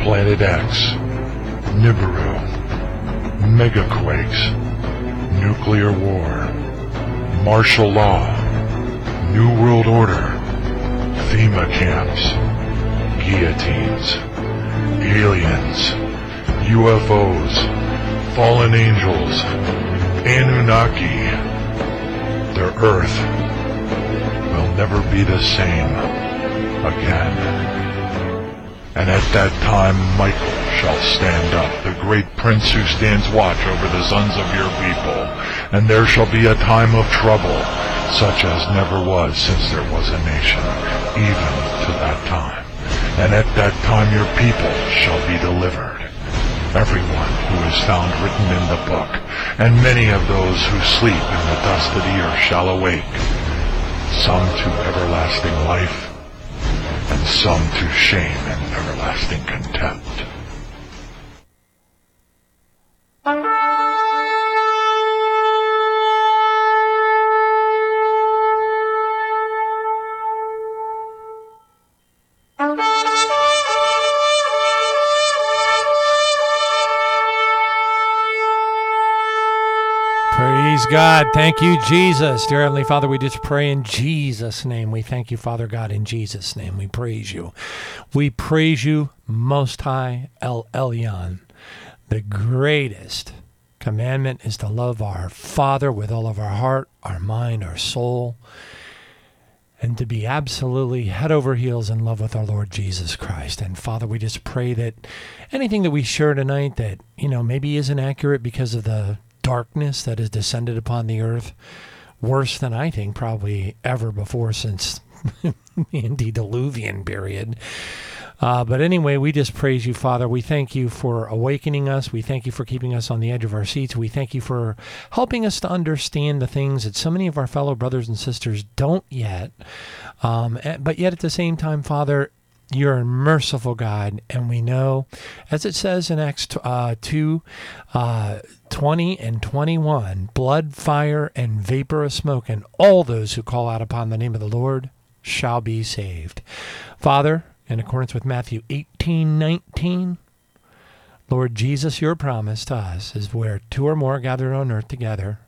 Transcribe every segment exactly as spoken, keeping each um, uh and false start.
Planet X, Nibiru, megaquakes, nuclear war, martial law, New World Order, FEMA camps, guillotines, aliens, U F Os, fallen angels, Anunnaki. Their Earth will never be the same again. And at that time Michael shall stand up, the great prince who stands watch over the sons of your people. And there shall be a time of trouble, such as never was since there was a nation, even to that time. And at that time your people shall be delivered, everyone who is found written in the book. And many of those who sleep in the dust of the earth shall awake, some to everlasting life, and some to shame and everlasting contempt. Praise God. Thank you, Jesus. Dear Heavenly Father, we just pray in Jesus' name. We thank you, Father God, in Jesus' name. We praise you. We praise you, Most High El Elyon. The greatest commandment is to love our Father with all of our heart, our mind, our soul, and to be absolutely head over heels in love with our Lord Jesus Christ. And Father, we just pray that anything that we share tonight that, you know, maybe isn't accurate because of the darkness that has descended upon the earth, worse than I think probably ever before since the antediluvian period. Uh, but anyway, we just praise you, Father. We thank you for awakening us. We thank you for keeping us on the edge of our seats. We thank you for helping us to understand the things that so many of our fellow brothers and sisters don't yet. Um, but yet at the same time, Father, you're a merciful God, and we know, as it says in Acts uh, two, uh, twenty and twenty-one, blood, fire, and vapor of smoke, and all those who call out upon the name of the Lord shall be saved. Father, in accordance with Matthew eighteen nineteen, Lord Jesus, your promise to us is where two or more are gathered on earth together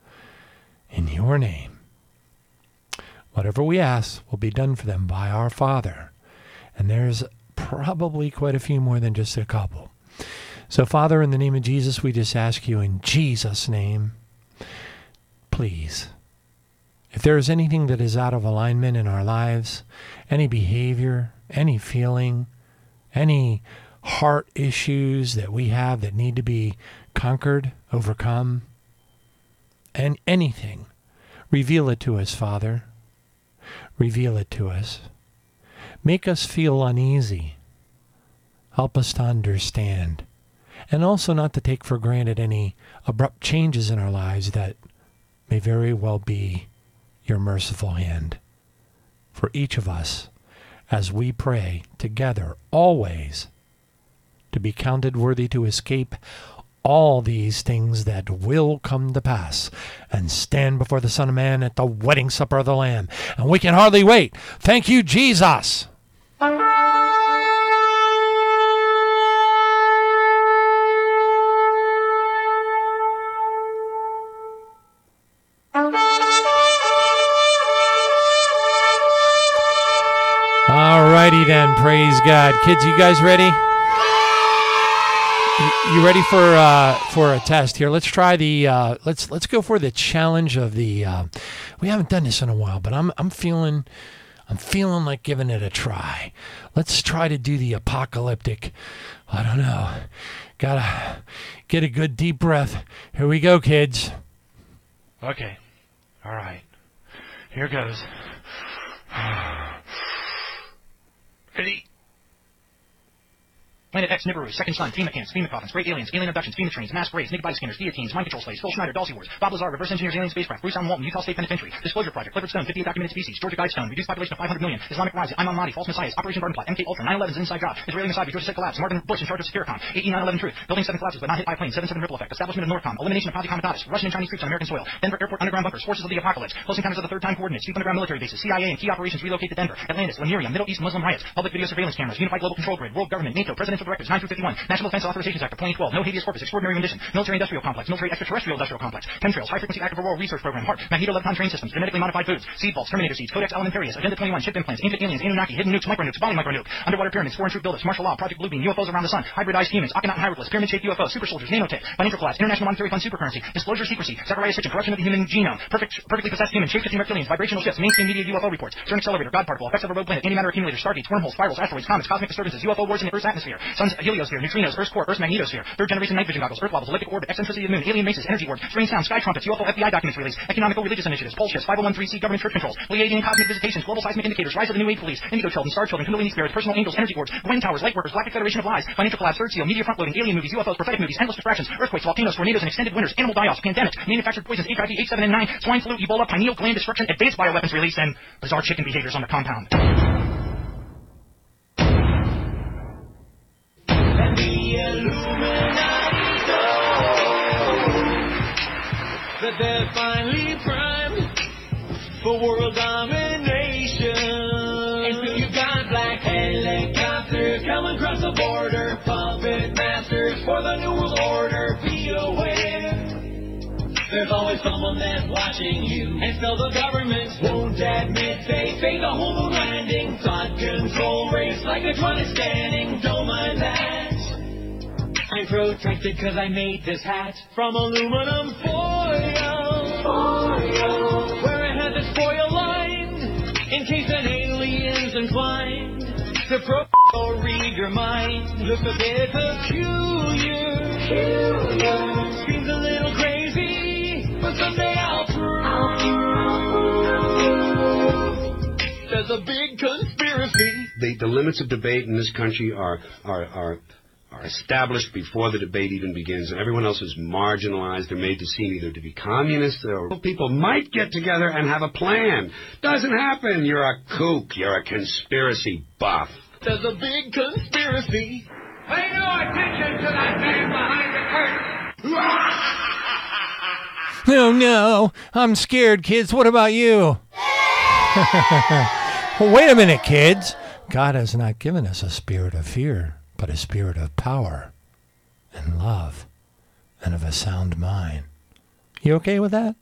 in your name, whatever we ask will be done for them by our Father. And there's probably quite a few more than just a couple. So, Father, in the name of Jesus, we just ask you in Jesus' name, please, if there is anything that is out of alignment in our lives, any behavior, any feeling, any heart issues that we have that need to be conquered, overcome, and anything, reveal it to us, Father. Reveal it to us. Make us feel uneasy. Help us to understand. And also not to take for granted any abrupt changes in our lives that may very well be your merciful hand for each of us as we pray together always to be counted worthy to escape all these things that will come to pass and stand before the Son of Man at the wedding supper of the Lamb. And we can hardly wait. Thank you, Jesus. Alrighty then, praise God. Kids, you guys ready? You ready for uh, for a test here? Let's try the uh, let's let's go for the challenge of the. Uh, we haven't done this in a while, but I'm I'm feeling I'm feeling like giving it a try. Let's try to do the apocalyptic. I don't know. Gotta get a good deep breath. Here we go, kids. Okay. All right. Here goes. Ready? Planet X, Nibiru, Second Son, FEMA camps, FEMA coffins, great aliens, alien abductions, FEMA trains, mass graves, naked body scanners, guillotines, mind control slaves, Phil Schneider, Dulcie Wars, Bob Lazar, reverse engineers, alien spacecraft, Bruce Allen Walton, Utah State Penitentiary, Disclosure Project, Clifford Stone, fiftieth documented species, Georgia Guidestone, reduced population of five hundred million, Islamic rise, Imam Mahdi, false messiahs, Operation Garden Plot, M K Ultra, nine eleven's inside job, Israeli Messiah, Georgia State collapse, Martin Bush in charge of Securicom, eighteen nine eleven truth, building seven collapses but not hit by plane, seven seven ripple effect, establishment of Northcom, elimination of Pazi Comitatus, Russian and Chinese troops on American soil, Denver airport underground bunkers, forces of the apocalypse, close encounters of the third time coordinates, deep underground military bases, C I A and key operations relocate to Denver, Atlantis, Lemuria, Middle East Muslim riots, public video surveillance cameras, unified global control grid, world government, NATO, President Presidential Directives nine through fifty-one, National Defense Authorizations Act of twenty twelve, No Habeas Corpus, Extraordinary Rendition, Military Industrial Complex, Military Extraterrestrial Industrial Complex, Chemtrails, High Frequency Active Auroral Research Program, HARP, Magneto-Lepton Train Systems, Genetically Modified Foods, Seed Vaults, Terminator Seeds, Codex Alimentarius, Agenda twenty-one, Chip Implants, Ancient Aliens, Anunnaki, Hidden Nukes, Micronukes, Body Micronuke, Underwater Pyramids, Foreign Troop Buildups, Martial Law, Project Bluebeam, U F Os around the Sun, Hybridized Humans, Akhenaten Hieroglyphs, Pyramid-Shaped U F Os, Super Soldiers, Nanotech, Financial Collapse, International Monetary Fund Supercurrency, Disclosure Secrecy, Zacharias Sitchin, Corruption of the Human Genome, Perfect, Perfectly Possessed Humans, Shape-Shifting Reptilians, Vibrational Shifts, Mainstream Media U F O Reports, CERN Accelerator, God Particle, Effects of a Rogue Planet, Antimatter Accumulator, Stargates, Wormholes, Spirals, Asteroids, Comets, Cosmic Disturbances, U F O Wars in the Earth's Atmosphere, Sun's Heliosphere, Neutrinos, Earth's Core, Earth's Magnetosphere, Third Generation Night Vision Goggles, Earth Wobbles, Elliptic Orbit, Eccentricity of the Moon, Alien Races, Energy Wars, Strange Sounds, Sky Trumpets, U F O F B I Documents Release, Economical Religious Initiatives, Pole Shifts, five oh one three C Government Church Controls, Pleiadian Cosmic Visitations, Global Seismic Indicators, Rise of the New Age Police, Indigo Children, Star Children, Kundalini Spirits, Personal Angels, Energy Wars, Gwen Towers, Light Workers, Galactic Federation of Lies, Financial Collapse, Third Seal, Media Frontloading, Alien Movies, U F Os, Prophetic Movies, Endless Distractions, Earthquakes, Volcanoes, Tornadoes, and Extended Winters, Animal Die-Offs, Pandemics, Manufactured Poisons, H I V, H seven N nine, Swine Flu, Ebola, Pineal Gland Destruction, Advanced Bioweapons Release, and bizarre chicken behaviors on the compound. And the Illuminati know that they're finally primed for world domination. And so you got black helicopters coming across the border, puppet masters for the New World Order. Be aware, there's always someone that's watching you, and so the government won't admit they fake a whole moon landing. Thought control race like a drum is standing. Don't mind that. I'm protracted cause I made this hat from aluminum foil. Foil. Where it has its foil lined in case an alien's inclined to pro read your mind. Looks a bit peculiar. Peculiar. Seems a little crazy, but someday I'll prove there's a big conspiracy. The, the limits of debate in this country are are are are established before the debate even begins, and everyone else is marginalized. They're made to seem either to be communists or people might get together and have a plan. Doesn't happen. You're a kook. You're a conspiracy buff. There's a big conspiracy. Pay no attention to that man behind the curtain. No, no, I'm scared, kids. What about you? Well, wait a minute, kids. God has not given us a spirit of fear, but a spirit of power and love and of a sound mind. You okay with that?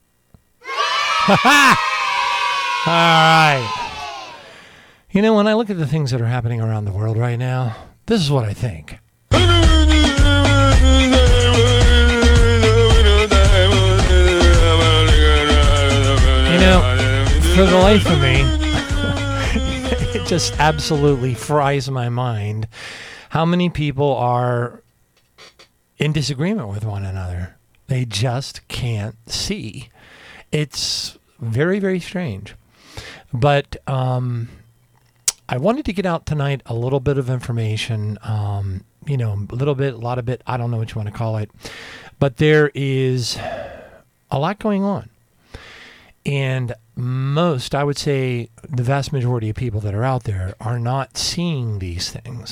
All right. You know, when I look at the things that are happening around the world right now, this is what I think. You know, for the life of me, it just absolutely fries my mind how many people are in disagreement with one another. They just can't see. It's very, very strange. But um, I wanted to get out tonight a little bit of information, um, you know, a little bit, a lot of bit, I don't know what you want to call it. But there is a lot going on. And most, I would say, the vast majority of people that are out there are not seeing these things,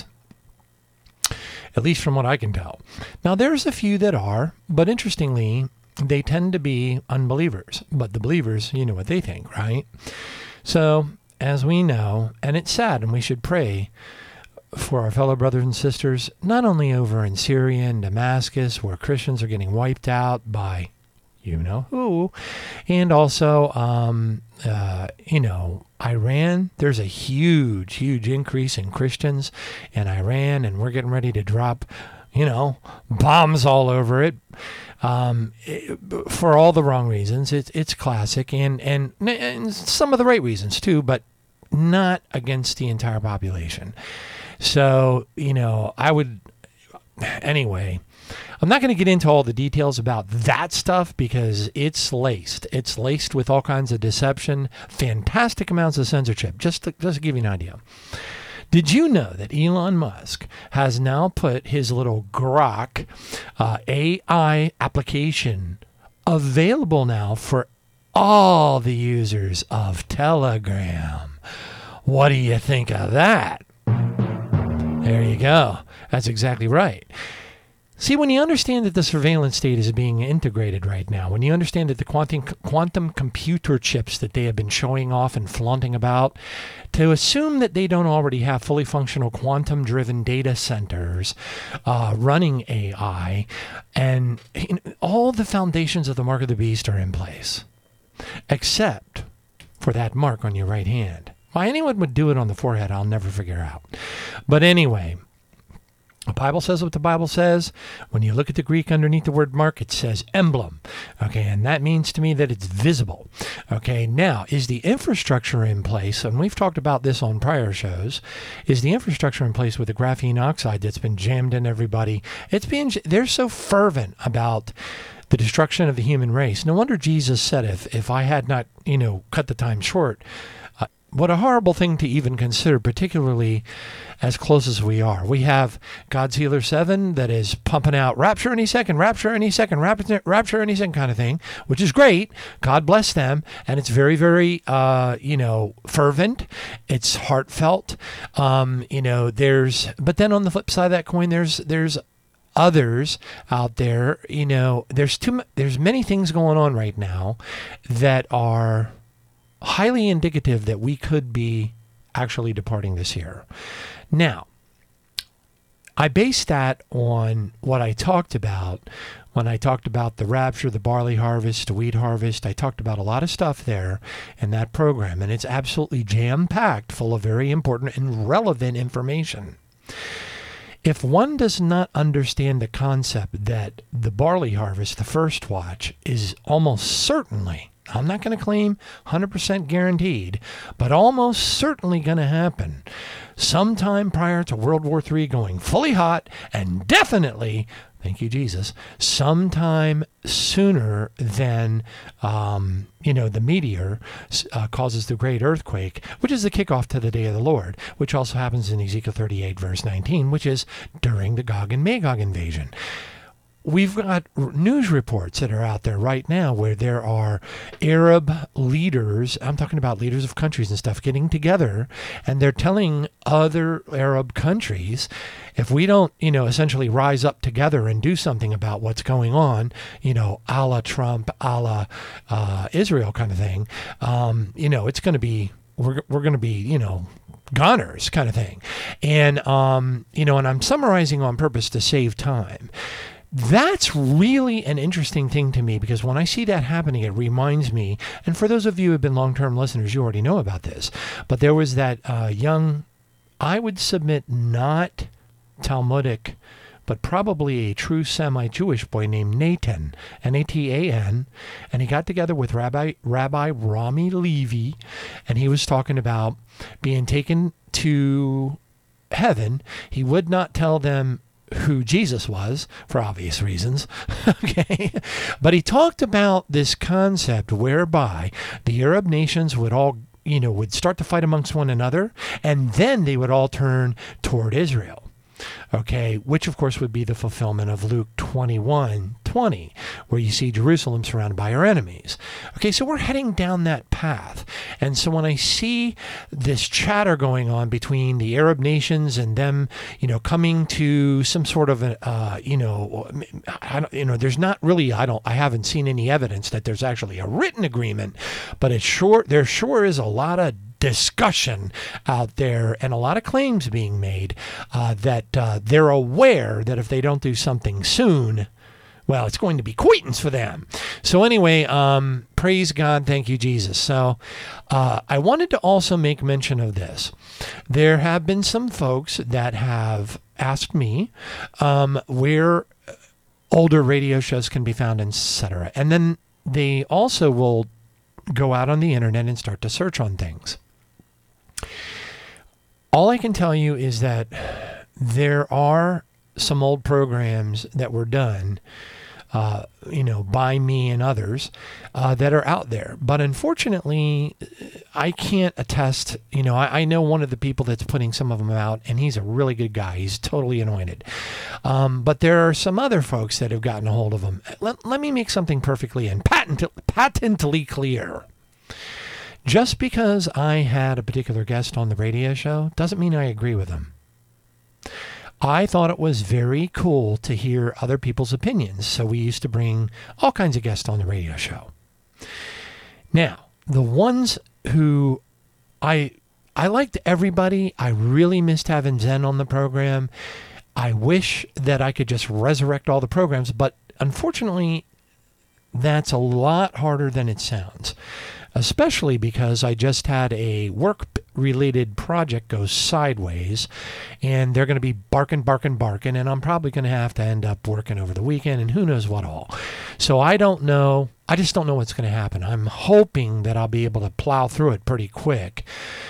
at least from what I can tell. Now, there's a few that are, but interestingly, they tend to be unbelievers. But the believers, you know what they think, right? So, as we know, and it's sad, and we should pray for our fellow brothers and sisters, not only over in Syria and Damascus, where Christians are getting wiped out by you know who, and also, um, uh, you know, Iran. There's a huge, huge increase in Christians in Iran, and we're getting ready to drop, you know, bombs all over it, um, it for all the wrong reasons. It's it's classic, and, and and some of the right reasons too, but not against the entire population. So, you know, I would, anyway, I'm not going to get into all the details about that stuff because it's laced. It's laced with all kinds of deception, fantastic amounts of censorship, just to, just to give you an idea. Did you know that Elon Musk has now put his little Grok uh, A I application available now for all the users of Telegram? What do you think of that? There you go. That's exactly right. See, when you understand that the surveillance state is being integrated right now, when you understand that the quantum, quantum computer chips that they have been showing off and flaunting about, to assume that they don't already have fully functional quantum-driven data centers uh, running A I, and you know, all the foundations of the mark of the beast are in place, except for that mark on your right hand. Why anyone would do it on the forehead, I'll never figure out. But anyway, the Bible says what the Bible says. When you look at the Greek underneath the word mark, it says emblem. Okay, and that means to me that it's visible. Okay, now, is the infrastructure in place? And we've talked about this on prior shows. Is the infrastructure in place with the graphene oxide that's been jammed in everybody? It's being, they're so fervent about the destruction of the human race. No wonder Jesus said, if, if I had not, you know, cut the time short, uh, what a horrible thing to even consider, particularly as close as we are. We have God's Healer seven that is pumping out rapture any second, rapture any second, rapture, rapture any second kind of thing, which is great. God bless them. And it's very, very, uh, you know, fervent. It's heartfelt. Um, you know, there's, but then on the flip side of that coin, there's, there's, others out there, you know, there's too, there's many things going on right now that are highly indicative that we could be actually departing this year. Now, I based that on what I talked about when I talked about the rapture, the barley harvest, the wheat harvest. I talked about a lot of stuff there in that program, and it's absolutely jam-packed full of very important and relevant information. If one does not understand the concept that the barley harvest, the first watch, is almost certainly, I'm not going to claim one hundred percent guaranteed, but almost certainly going to happen sometime prior to World War Three going fully hot, and definitely, thank you, Jesus, sometime sooner than, um, you know, the meteor uh, causes the great earthquake, which is the kickoff to the day of the Lord, which also happens in Ezekiel thirty-eight, verse nineteen, which is during the Gog and Magog invasion. We've got news reports that are out there right now where there are Arab leaders, I'm talking about leaders of countries and stuff, getting together, and they're telling other Arab countries, if we don't, you know, essentially rise up together and do something about what's going on, you know, a la Trump, a la uh, Israel kind of thing, um, you know, it's going to be, we're, we're going to be, you know, goners kind of thing. And, um, you know, and I'm summarizing on purpose to save time. That's really an interesting thing to me, because when I see that happening, it reminds me, and for those of you who have been long-term listeners, you already know about this, but there was that uh, young, I would submit not Talmudic, but probably a true semi-Jewish boy named Natan, N A T A N, and he got together with Rabbi Rabbi Rami Levy, and he was talking about being taken to heaven. He would not tell them who Jesus was, for obvious reasons, okay? But he talked about this concept whereby the Arab nations would all, you know, would start to fight amongst one another, and then they would all turn toward Israel. Okay, which of course would be the fulfillment of Luke twenty-one twenty, where you see Jerusalem surrounded by her enemies. Okay, so we're heading down that path. And so when I see this chatter going on between the Arab nations and them, you know, coming to some sort of a, uh, you know, I don't, you know, there's not really, I don't, I haven't seen any evidence that there's actually a written agreement, but it's sure, there sure is a lot of discussion out there and a lot of claims being made uh, that uh, they're aware that if they don't do something soon, well, it's going to be quitance for them. So anyway, um, praise God. Thank you, Jesus. So uh, I wanted to also make mention of this. There have been some folks that have asked me um, where older radio shows can be found, et cetera. And then they also will go out on the internet and start to search on things. All I can tell you is that there are some old programs that were done, uh, you know, by me and others uh, that are out there. But unfortunately, I can't attest, you know, I, I know one of the people that's putting some of them out, and he's a really good guy. He's totally anointed. Um, but there are some other folks that have gotten a hold of them. Let, let me make something perfectly and patent, patently clear. Just because I had a particular guest on the radio show doesn't mean I agree with them. I thought it was very cool to hear other people's opinions. So we used to bring all kinds of guests on the radio show. Now, the ones who I I liked everybody. I really missed having Zen on the program. I wish that I could just resurrect all the programs, but unfortunately, that's a lot harder than it sounds, especially because I just had a work-related project go sideways, and they're going to be barking, barking, barking, and I'm probably going to have to end up working over the weekend, and who knows what all. So I don't know. I just don't know what's going to happen. I'm hoping that I'll be able to plow through it pretty quick,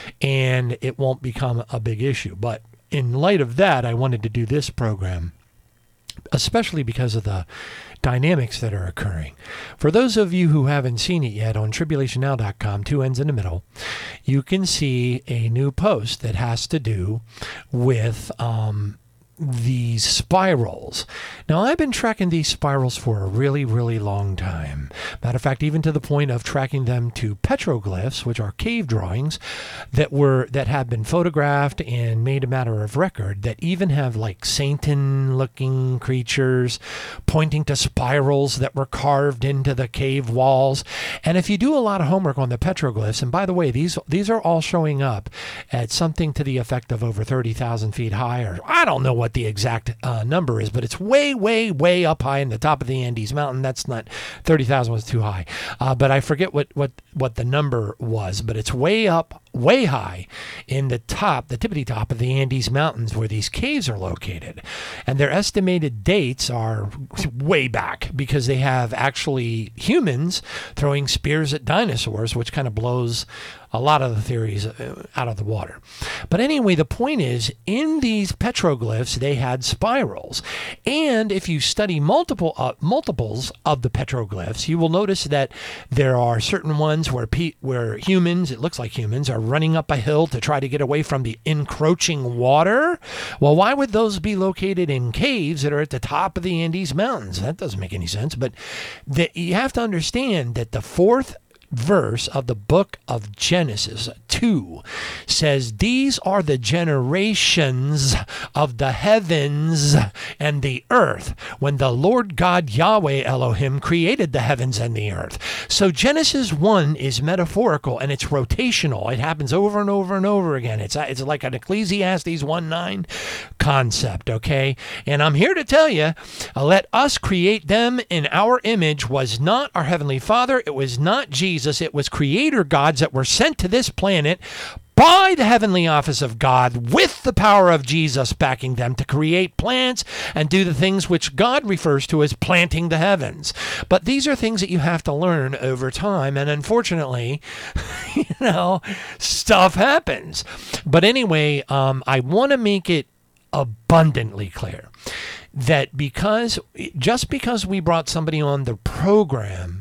and it won't become a big issue. But in light of that, I wanted to do this program, especially because of the dynamics that are occurring. For those of you who haven't seen it yet, on tribulation now dot com, two ends in the middle, you can see a new post that has to do with um, these spirals. Now, I've been tracking these spirals for a really, really long time. Matter of fact, even to the point of tracking them to petroglyphs, which are cave drawings that were that have been photographed and made a matter of record, that even have like Satan-looking creatures pointing to spirals that were carved into the cave walls. And if you do a lot of homework on the petroglyphs, and by the way, these these are all showing up at something to the effect of over thirty thousand feet high, or I don't know what the exact uh, number is, but it's way, way, way up high in the top of the Andes Mountain. That's not, thirty thousand was too high. Uh, but I forget what, what, what the number was, but it's way up, way high in the top, the tippity top of the Andes Mountains where these caves are located. And their estimated dates are way back because they have actually humans throwing spears at dinosaurs, which kind of blows a lot of the theories out of the water. But anyway, the point is, in these petroglyphs, they had spirals. And if you study multiple uh, multiples of the petroglyphs, you will notice that there are certain ones where pe- where humans, it looks like humans, are running up a hill to try to get away from the encroaching water. Well, why would those be located in caves that are at the top of the Andes Mountains? That doesn't make any sense. But the, you have to understand that the fourth verse of the book of Genesis two says, these are the generations of the heavens and the earth when the Lord God Yahweh Elohim created the heavens and the earth. So Genesis one is metaphorical and it's rotational. It happens over and over and over again. It's it's like an Ecclesiastes one nine concept, okay? And I'm here to tell you, uh, let us create them in our image was not our Heavenly Father. It was not Jesus. It was creator gods that were sent to this planet by the heavenly office of God with the power of Jesus backing them to create plants and do the things which God refers to as planting the heavens. But these are things that you have to learn over time. And unfortunately, you know, stuff happens. But anyway, um, I want to make it abundantly clear that because just because we brought somebody on the program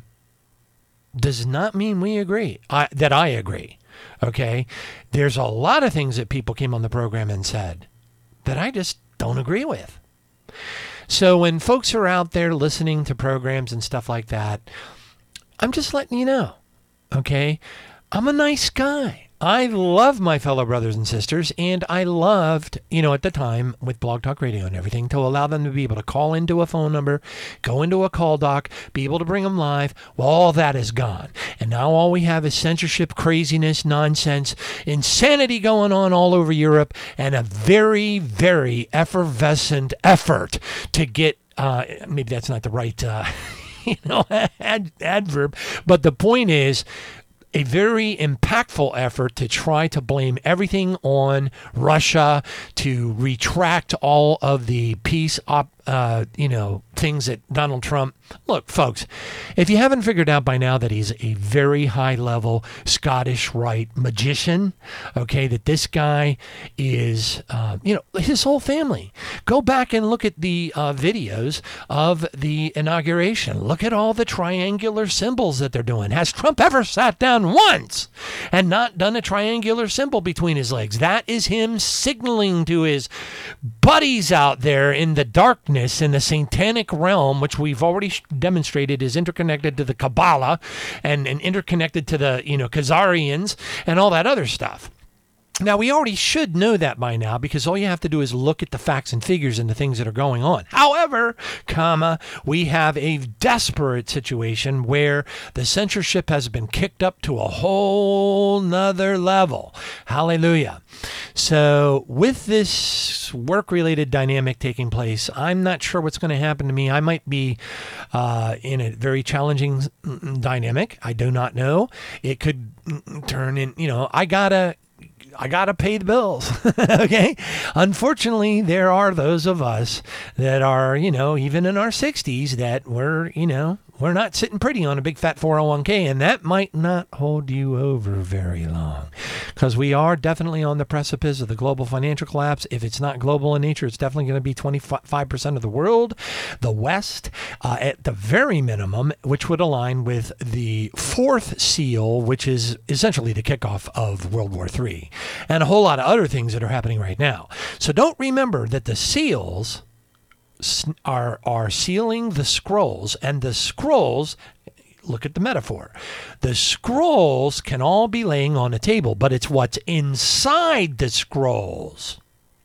does not mean we agree, I, that I agree, okay? There's a lot of things that people came on the program and said that I just don't agree with. So when folks are out there listening to programs and stuff like that, I'm just letting you know, okay? I'm a nice guy. I love my fellow brothers and sisters, and I loved, you know, at the time with Blog Talk Radio and everything, to allow them to be able to call into a phone number, go into a call doc, be able to bring them live. Well, all that is gone. And now all we have is censorship, craziness, nonsense, insanity going on all over Europe, and a very, very effervescent effort to get, uh, maybe that's not the right, uh, you know, ad- adverb, but the point is, a very impactful effort to try to blame everything on Russia, to retract all of the peace, op, uh, you know, things that Donald Trump. Look, folks, if you haven't figured out by now that he's a very high-level Scottish Rite magician, okay, that this guy is, uh, you know, his whole family. Go back and look at the uh, videos of the inauguration. Look at all the triangular symbols that they're doing. Has Trump ever sat down once and not done a triangular symbol between his legs? That is him signaling to his buddies out there in the darkness, in the satanic realm, which we've already demonstrated is interconnected to the Kabbalah and, and interconnected to the, you know, Khazarians and all that other stuff. Now, we already should know that by now because all you have to do is look at the facts and figures and the things that are going on. However, comma, we have a desperate situation where the censorship has been kicked up to a whole nother level. Hallelujah. So with this work-related dynamic taking place, I'm not sure what's going to happen to me. I might be uh, in a very challenging dynamic. I do not know. It could turn in, you know, I gotta... I got to pay the bills. Okay. Unfortunately, there are those of us that are, you know, even in our sixties that we're, you know, we're not sitting pretty on a big fat four oh one k, and that might not hold you over very long because we are definitely on the precipice of the global financial collapse. If it's not global in nature, it's definitely going to be twenty-five percent of the world, the West, uh, at the very minimum, which would align with the fourth seal, which is essentially the kickoff of World War Three, and a whole lot of other things that are happening right now. So don't remember that the seals are are sealing the scrolls, and the scrolls, look at the metaphor, the scrolls can all be laying on a table, but it's what's inside the scrolls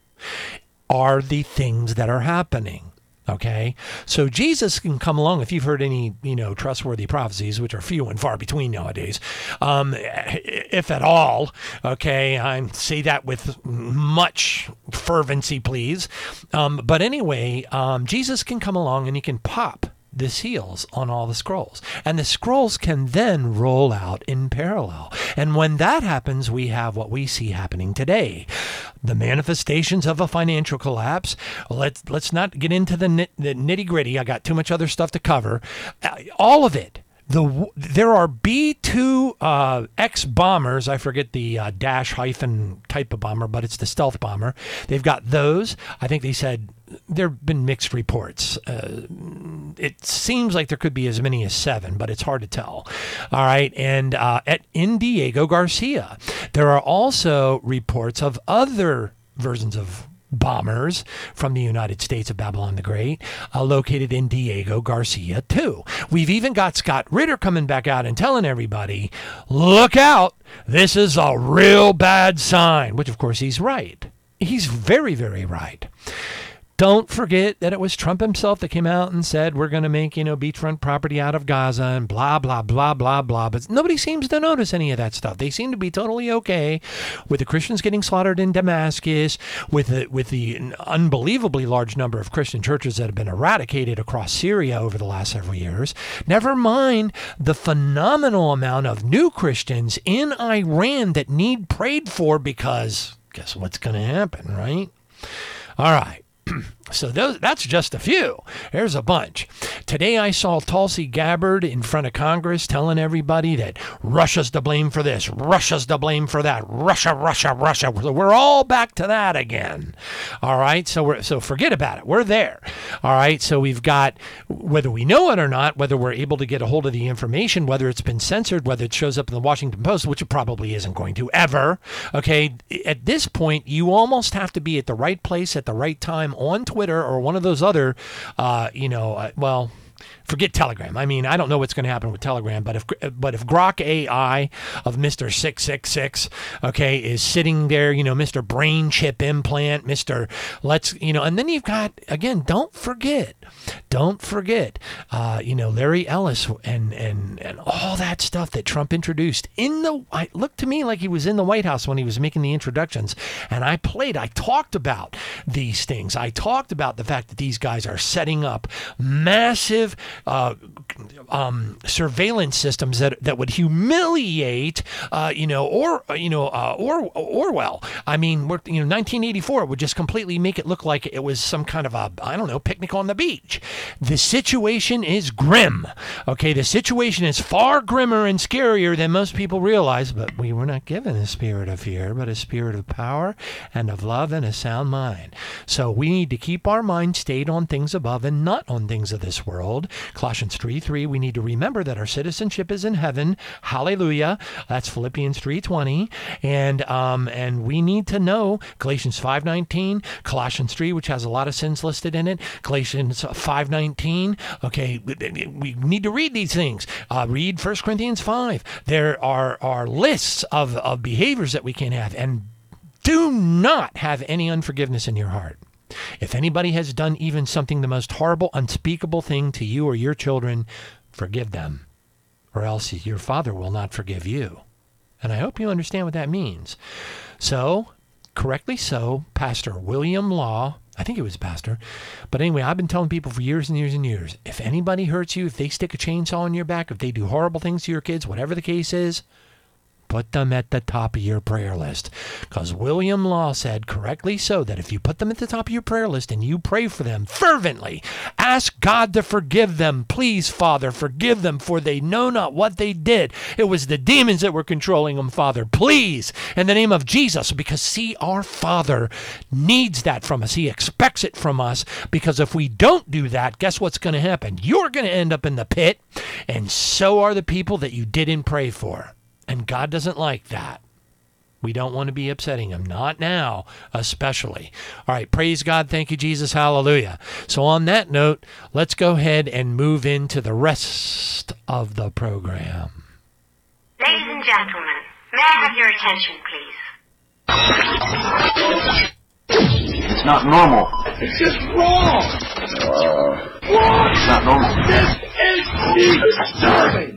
are the things that are happening. Okay, so Jesus can come along. If you've heard any, you know, trustworthy prophecies, which are few and far between nowadays, um, if at all, okay, I say that with much fervency, please. Um, but anyway, um, Jesus can come along and he can pop the seals on all the scrolls, and the scrolls can then roll out in parallel. And when that happens, we have what we see happening today, the manifestations of a financial collapse. Let's let's not get into the, nit, the nitty gritty. I got too much other stuff to cover. Uh, all of it. The, there are B two uh, X bombers. I forget the uh, dash hyphen type of bomber, but it's the stealth bomber. They've got those. I think they said there have been mixed reports. Uh, it seems like there could be as many as seven, but it's hard to tell. All right. And uh, at in Diego Garcia, there are also reports of other versions of bombers from the United States of Babylon the Great, uh, located in Diego Garcia too. We've even got Scott Ritter coming back out and telling everybody, look out, this is a real bad sign, which of course he's right. He's very, very right. Don't forget that it was Trump himself that came out and said, we're going to make, you know, beachfront property out of Gaza and blah, blah, blah, blah, blah. But nobody seems to notice any of that stuff. They seem to be totally okay with the Christians getting slaughtered in Damascus, with the, with the unbelievably large number of Christian churches that have been eradicated across Syria over the last several years. Never mind the phenomenal amount of new Christians in Iran that need prayed for, because guess what's going to happen, right? All right. So those, that's just a few. There's a bunch. Today I saw Tulsi Gabbard in front of Congress telling everybody that Russia's to blame for this, Russia's to blame for that, Russia, Russia, Russia. So we're all back to that again. All right, so we're so forget about it. We're there. All right, so we've got, whether we know it or not, whether we're able to get a hold of the information, whether it's been censored, whether it shows up in the Washington Post, which it probably isn't going to ever. Okay, at this point, you almost have to be at the right place at the right time on Twitter or one of those other, uh, you know, uh, well, forget Telegram. I mean, I don't know what's going to happen with Telegram, but if but if Grok A I of Mister six six six, okay, is sitting there, you know, Mister Brain Chip Implant, Mister Let's, you know, and then you've got, again, don't forget, don't forget, uh, you know, Larry Ellis and and and all that stuff that Trump introduced in the, I, looked to me like he was in the White House when he was making the introductions, and I played, I talked about these things. I talked about the fact that these guys are setting up massive Uh, um, surveillance systems that that would humiliate, uh, you know, or you know, uh, or Orwell. I mean, we're, you know, nineteen eighty-four would just completely make it look like it was some kind of a, I don't know, picnic on the beach. The situation is grim. Okay, the situation is far grimmer and scarier than most people realize. But we were not given a spirit of fear, but a spirit of power and of love and a sound mind. So we need to keep our mind stayed on things above and not on things of this world. Colossians three three, we need to remember that our citizenship is in heaven. Hallelujah. That's Philippians three twenty. And um, and we need to know Galatians five nineteen, Colossians three, which has a lot of sins listed in it, Galatians five nineteen. Okay, we need to read these things. Uh, read First Corinthians five. There are, are lists of, of behaviors that we can have. And Do not have any unforgiveness in your heart. If anybody has done even something the most horrible, unspeakable thing to you or your children, forgive them, or else your Father will not forgive you. And I hope you understand what that means. So, correctly so, Pastor William Law, I think it was pastor, but anyway, I've been telling people for years and years and years, if anybody hurts you, if they stick a chainsaw in your back, if they do horrible things to your kids, whatever the case is, put them at the top of your prayer list. Because William Law said, correctly so, that if you put them at the top of your prayer list and you pray for them fervently, ask God to forgive them. Please, Father, forgive them, for they know not what they did. It was the demons that were controlling them, Father. Please, in the name of Jesus, because see, our Father needs that from us. He expects it from us, because if we don't do that, guess what's going to happen? You're going to end up in the pit, and so are the people that you didn't pray for. And God doesn't like that. We don't want to be upsetting him. Not now, especially. All right, praise God. Thank you, Jesus. Hallelujah. So on that note, let's go ahead and move into the rest of the program. Ladies and gentlemen, may I have your attention, please? It's not normal. It's just wrong. Uh, Wrong. it's not normal. This is disturbing.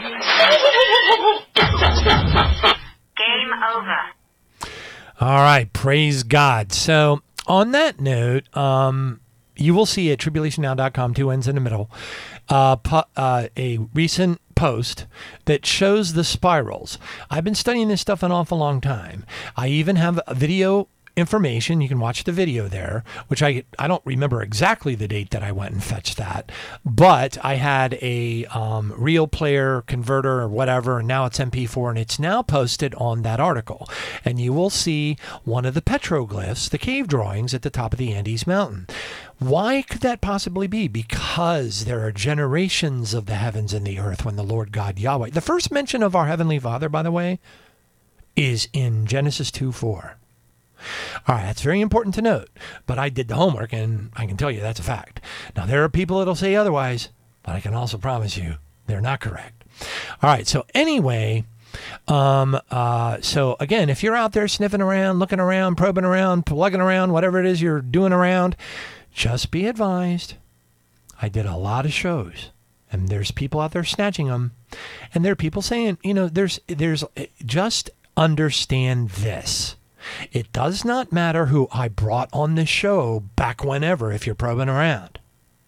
Game over. All right, praise God. So on that note, um, you will see at tribulation now dot com, two N's in the middle, uh, pu- uh, a recent post that shows the spirals. I've been studying this stuff an awful long time. I even have a video information. You can watch the video there, which I I don't remember exactly the date that I went and fetched that, but I had a um, real player converter or whatever, and now it's M P four, and it's now posted on that article. And you will see one of the petroglyphs, the cave drawings at the top of the Andes Mountain. Why could that possibly be? Because there are generations of the heavens and the earth when the Lord God Yahweh, the first mention of our Heavenly Father, by the way, is in Genesis two four. All right, that's very important to note, but I did the homework, and I can tell you that's a fact. Now, there are people that'll say otherwise, but I can also promise you they're not correct. All right, so anyway, um, uh, so again, if you're out there sniffing around, looking around, probing around, plugging around, whatever it is you're doing around, just be advised, I did a lot of shows, and there's people out there snatching them, and there are people saying, you know, there's, there's, just understand this. It does not matter who I brought on the show back whenever, if you're probing around,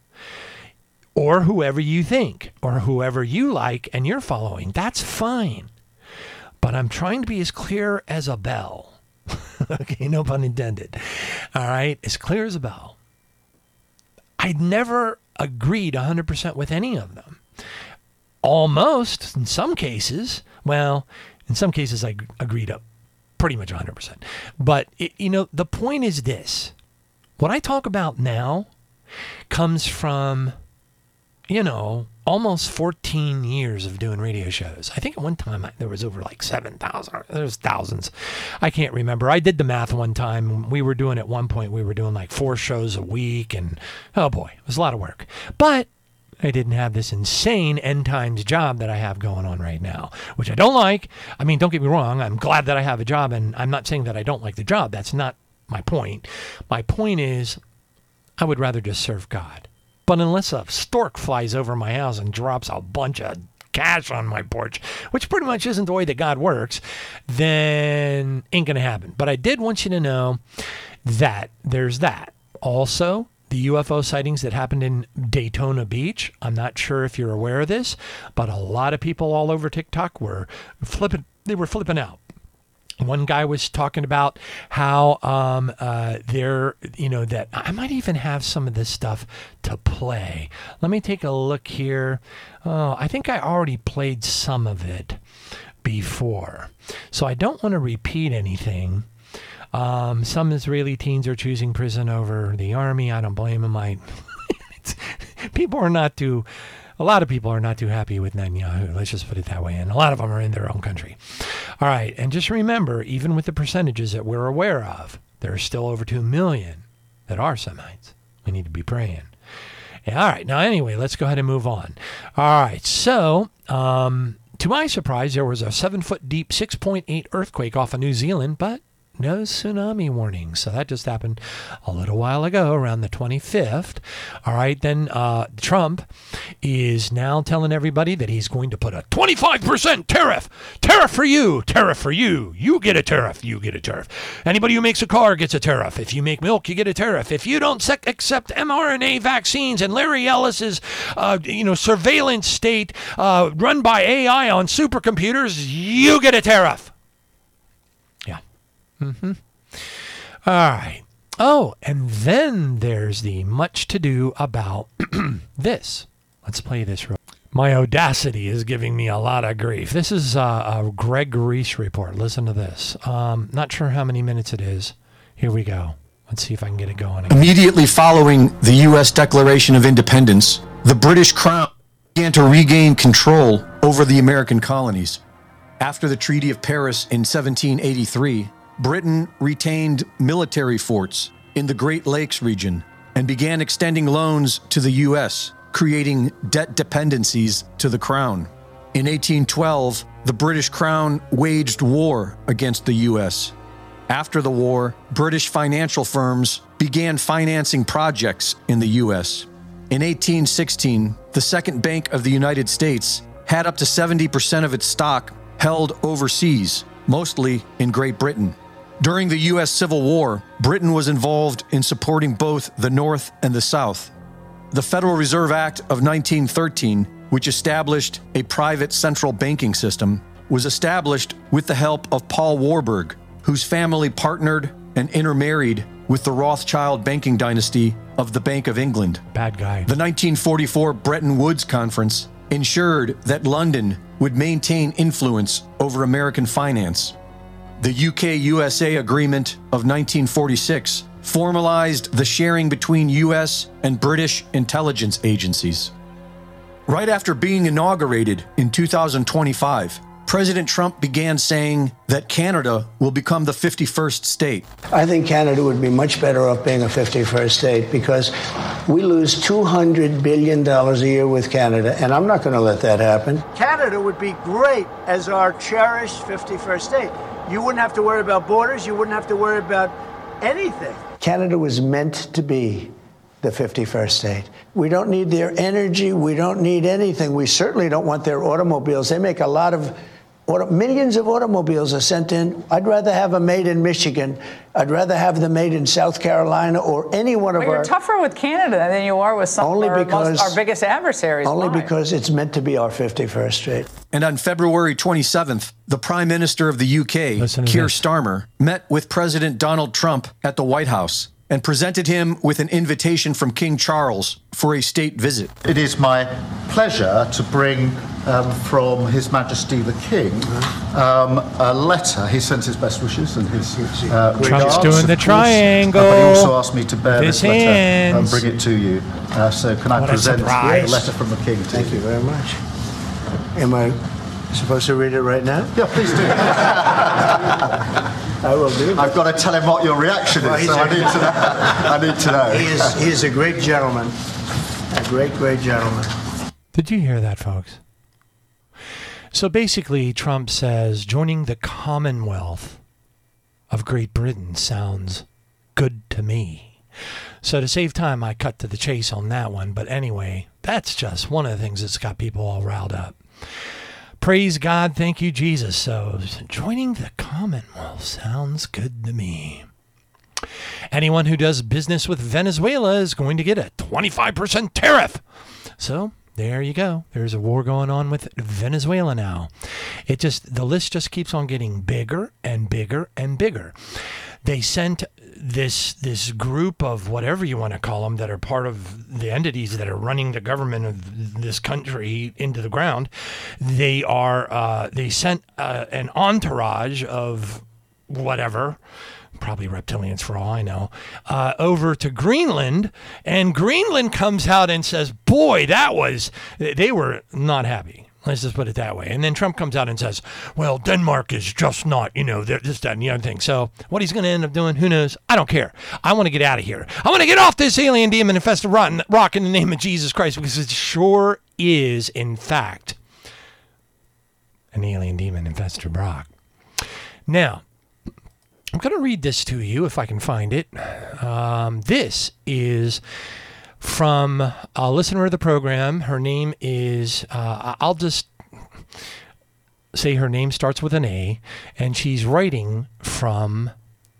or whoever you think, or whoever you like and you're following. That's fine. But I'm trying to be as clear as a bell. Okay, no pun intended. All right, as clear as a bell. I never agreed one hundred percent with any of them. Almost, in some cases. Well, in some cases I agreed up. Pretty much one hundred percent. But, it, you know, the point is this. What I talk about now comes from, you know, almost fourteen years of doing radio shows. I think at one time I, there was over like seven thousand. There was thousands. I can't remember. I did the math one time. We were doing, at one point, we were doing like four shows a week. And, oh boy, it was a lot of work. But I didn't have this insane end times job that I have going on right now, which I don't like. I mean, don't get me wrong. I'm glad that I have a job, and I'm not saying that I don't like the job. That's not my point. My point is, I would rather just serve God. But unless a stork flies over my house and drops a bunch of cash on my porch, which pretty much isn't the way that God works, then ain't going to happen. But I did want you to know that there's that. Also, the U F O sightings that happened in Daytona Beach. I'm not sure if you're aware of this, but a lot of people all over TikTok were flipping. They were flipping out. One guy was talking about how um, uh, they're, you know, that I might even have some of this stuff to play. Let me take a look here. Oh, I think I already played some of it before, so I don't want to repeat anything. Um, some Israeli teens are choosing prison over the army. I don't blame them. I, people are not too, a lot of people are not too happy with Netanyahu. Let's just put it that way. And a lot of them are in their own country. All right. And just remember, even with the percentages that we're aware of, there are still over two million that are Semites. We need to be praying. Yeah, all right. Now, anyway, let's go ahead and move on. All right. So, um, to my surprise, there was a seven foot deep, six point eight earthquake off of New Zealand, but no tsunami warning. So that just happened a little while ago, around the twenty-fifth. All right, then uh, Trump is now telling everybody that he's going to put a twenty-five percent tariff. Tariff for you, tariff for you. You get a tariff, you get a tariff. Anybody who makes a car gets a tariff. If you make milk, you get a tariff. If you don't sec- accept mRNA vaccines and Larry Ellis's uh, you know, surveillance state uh, run by A I on supercomputers, you get a tariff. Yeah. Mm-hmm. All right. Oh, and then there's the much to do about this. Let's play this real. My Audacity is giving me a lot of grief. This is uh, a Greg Reese report. Listen to this. Um, not sure how many minutes it is. Here we go. Let's see if I can get it going again. Immediately following the U S Declaration of Independence, the British Crown began to regain control over the American colonies. After the Treaty of Paris in seventeen eighty-three, Britain retained military forts in the Great Lakes region and began extending loans to the U S, creating debt dependencies to the Crown. In eighteen twelve, the British Crown waged war against the U S. After the war, British financial firms began financing projects in the U S. In eighteen sixteen, the Second Bank of the United States had up to seventy percent of its stock held overseas, mostly in Great Britain. During the U S Civil War, Britain was involved in supporting both the North and the South. The Federal Reserve Act of nineteen thirteen, which established a private central banking system, was established with the help of Paul Warburg, whose family partnered and intermarried with the Rothschild banking dynasty of the Bank of England. Bad guy. The nineteen forty-four Bretton Woods Conference ensured that London would maintain influence over American finance. The U K U S A Agreement of nineteen forty-six formalized the sharing between U S and British intelligence agencies. Right after being inaugurated in two thousand twenty-five, President Trump began saying that Canada will become the fifty-first state. I think Canada would be much better off being a fifty-first state because we lose two hundred billion dollars a year with Canada, and I'm not going to let that happen. Canada would be great as our cherished fifty-first state. You wouldn't have to worry about borders. You wouldn't have to worry about anything. Canada was meant to be the fifty-first state. We don't need their energy. We don't need anything. We certainly don't want their automobiles. They make a lot of Auto, millions of automobiles are sent in. I'd rather have them made in Michigan. I'd rather have them made in South Carolina or any one of but our... You're tougher with Canada than you are with some only of our, because, most, our biggest adversaries. Only Why? because it's meant to be our fifty-first state. And on February twenty-seventh, the Prime Minister of the U K, Keir this. Starmer, met with President Donald Trump at the White House and presented him with an invitation from King Charles for a state visit. It is my pleasure to bring um, from His Majesty the King um, a letter. He sends his best wishes and his uh, Trump's regards, doing the of course, triangle. uh, but he also asked me to bear His this letter and hands. bring it to you. Uh, so can I What a present the surprise. letter from the King to Thank you very much. Am I supposed to read it right now? Yeah, please do. I will do. I've got to tell him what your reaction Well, is, he's so a- I need to know. I need to know. He is, he is a great gentleman. A great, great gentleman. Did you hear that, folks? So basically, Trump says joining the Commonwealth of Great Britain sounds good to me. So to save time, I cut to the chase on that one. But anyway, that's just one of the things that's got people all riled up. Praise God. Thank you, Jesus. So joining the Commonwealth sounds good to me. Anyone who does business with Venezuela is going to get a twenty-five percent tariff. So there you go. There's a war going on with Venezuela now. It just, the list just keeps on getting bigger and bigger and bigger. They sent this this group of whatever you want to call them that are part of the entities that are running the government of this country into the ground. They are uh, they sent uh, an entourage of whatever, probably reptilians for all I know, uh, over to Greenland, and Greenland comes out and says, boy, that was, they were not happy. Let's just put it that way. And then Trump comes out and says, well, Denmark is just not, you know, they're just that and the other thing. So what he's going to end up doing, who knows? I don't care. I want to get out of here. I want to get off this alien demon infested rotten rock in the name of Jesus Christ, because it sure is, in fact, an alien demon infested rock. Now, I'm going to read this to you if I can find it. Um, this is from a listener of the program. Her name is, uh, I'll just say her name starts with an A, and she's writing from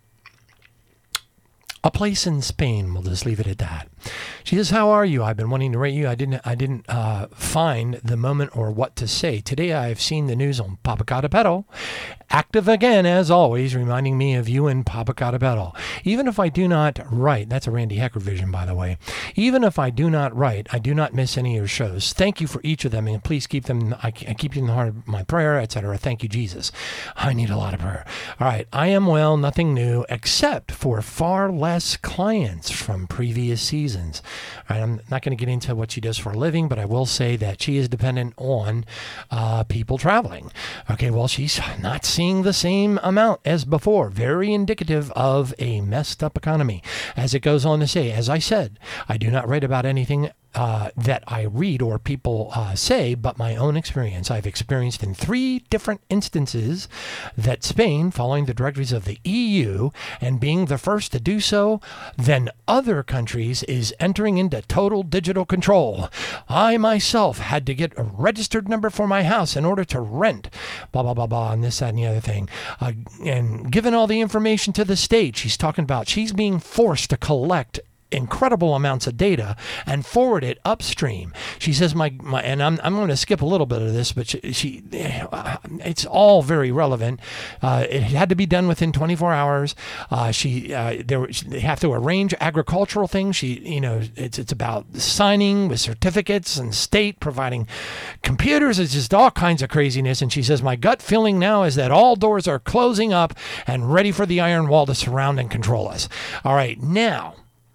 a place in Spain. We'll just leave it at that. She says, "How are you? I've been wanting to write you. I didn't I didn't uh, find the moment or what to say. Today I've seen the news on Popocatépetl. Active again, as always, reminding me of you in Popocatépetl. Even if I do not write," that's a Randy Hecker vision, by the way. "Even if I do not write, I do not miss any of your shows. Thank you for each of them, and please keep them, I, I keep you in the heart of my prayer, et cetera. Thank you, Jesus. I need a lot of prayer. All right, I am well, nothing new, except for far less clients from previous seasons." All right, I'm not going to get into what she does for a living, but I will say that she is dependent on uh, people traveling. Okay, well, she's not seeing the same amount as before. Very indicative of a messed up economy. As it goes on to say, "As I said, I do not write about anything Uh, that I read or people uh, say, but my own experience. I've experienced in three different instances that Spain, following the directives of the E U and being the first to do so, then other countries, is entering into total digital control. I myself had to get a registered number for my house in order to rent, blah, blah, blah, blah, and this, that, and the other thing. Uh, and given all the information to the state, she's talking about she's being forced to collect incredible amounts of data and forward it upstream. She says, my, my and I'm, I'm going to skip a little bit of this, but she, she it's all very relevant. Uh, it had to be done within twenty-four hours. Uh, she, uh, there, they have to arrange agricultural things. She, you know, it's, it's about signing with certificates and state providing computers. It's just all kinds of craziness. And she says, my gut feeling now is that all doors are closing up and ready for the iron wall to surround and control us. All right, now,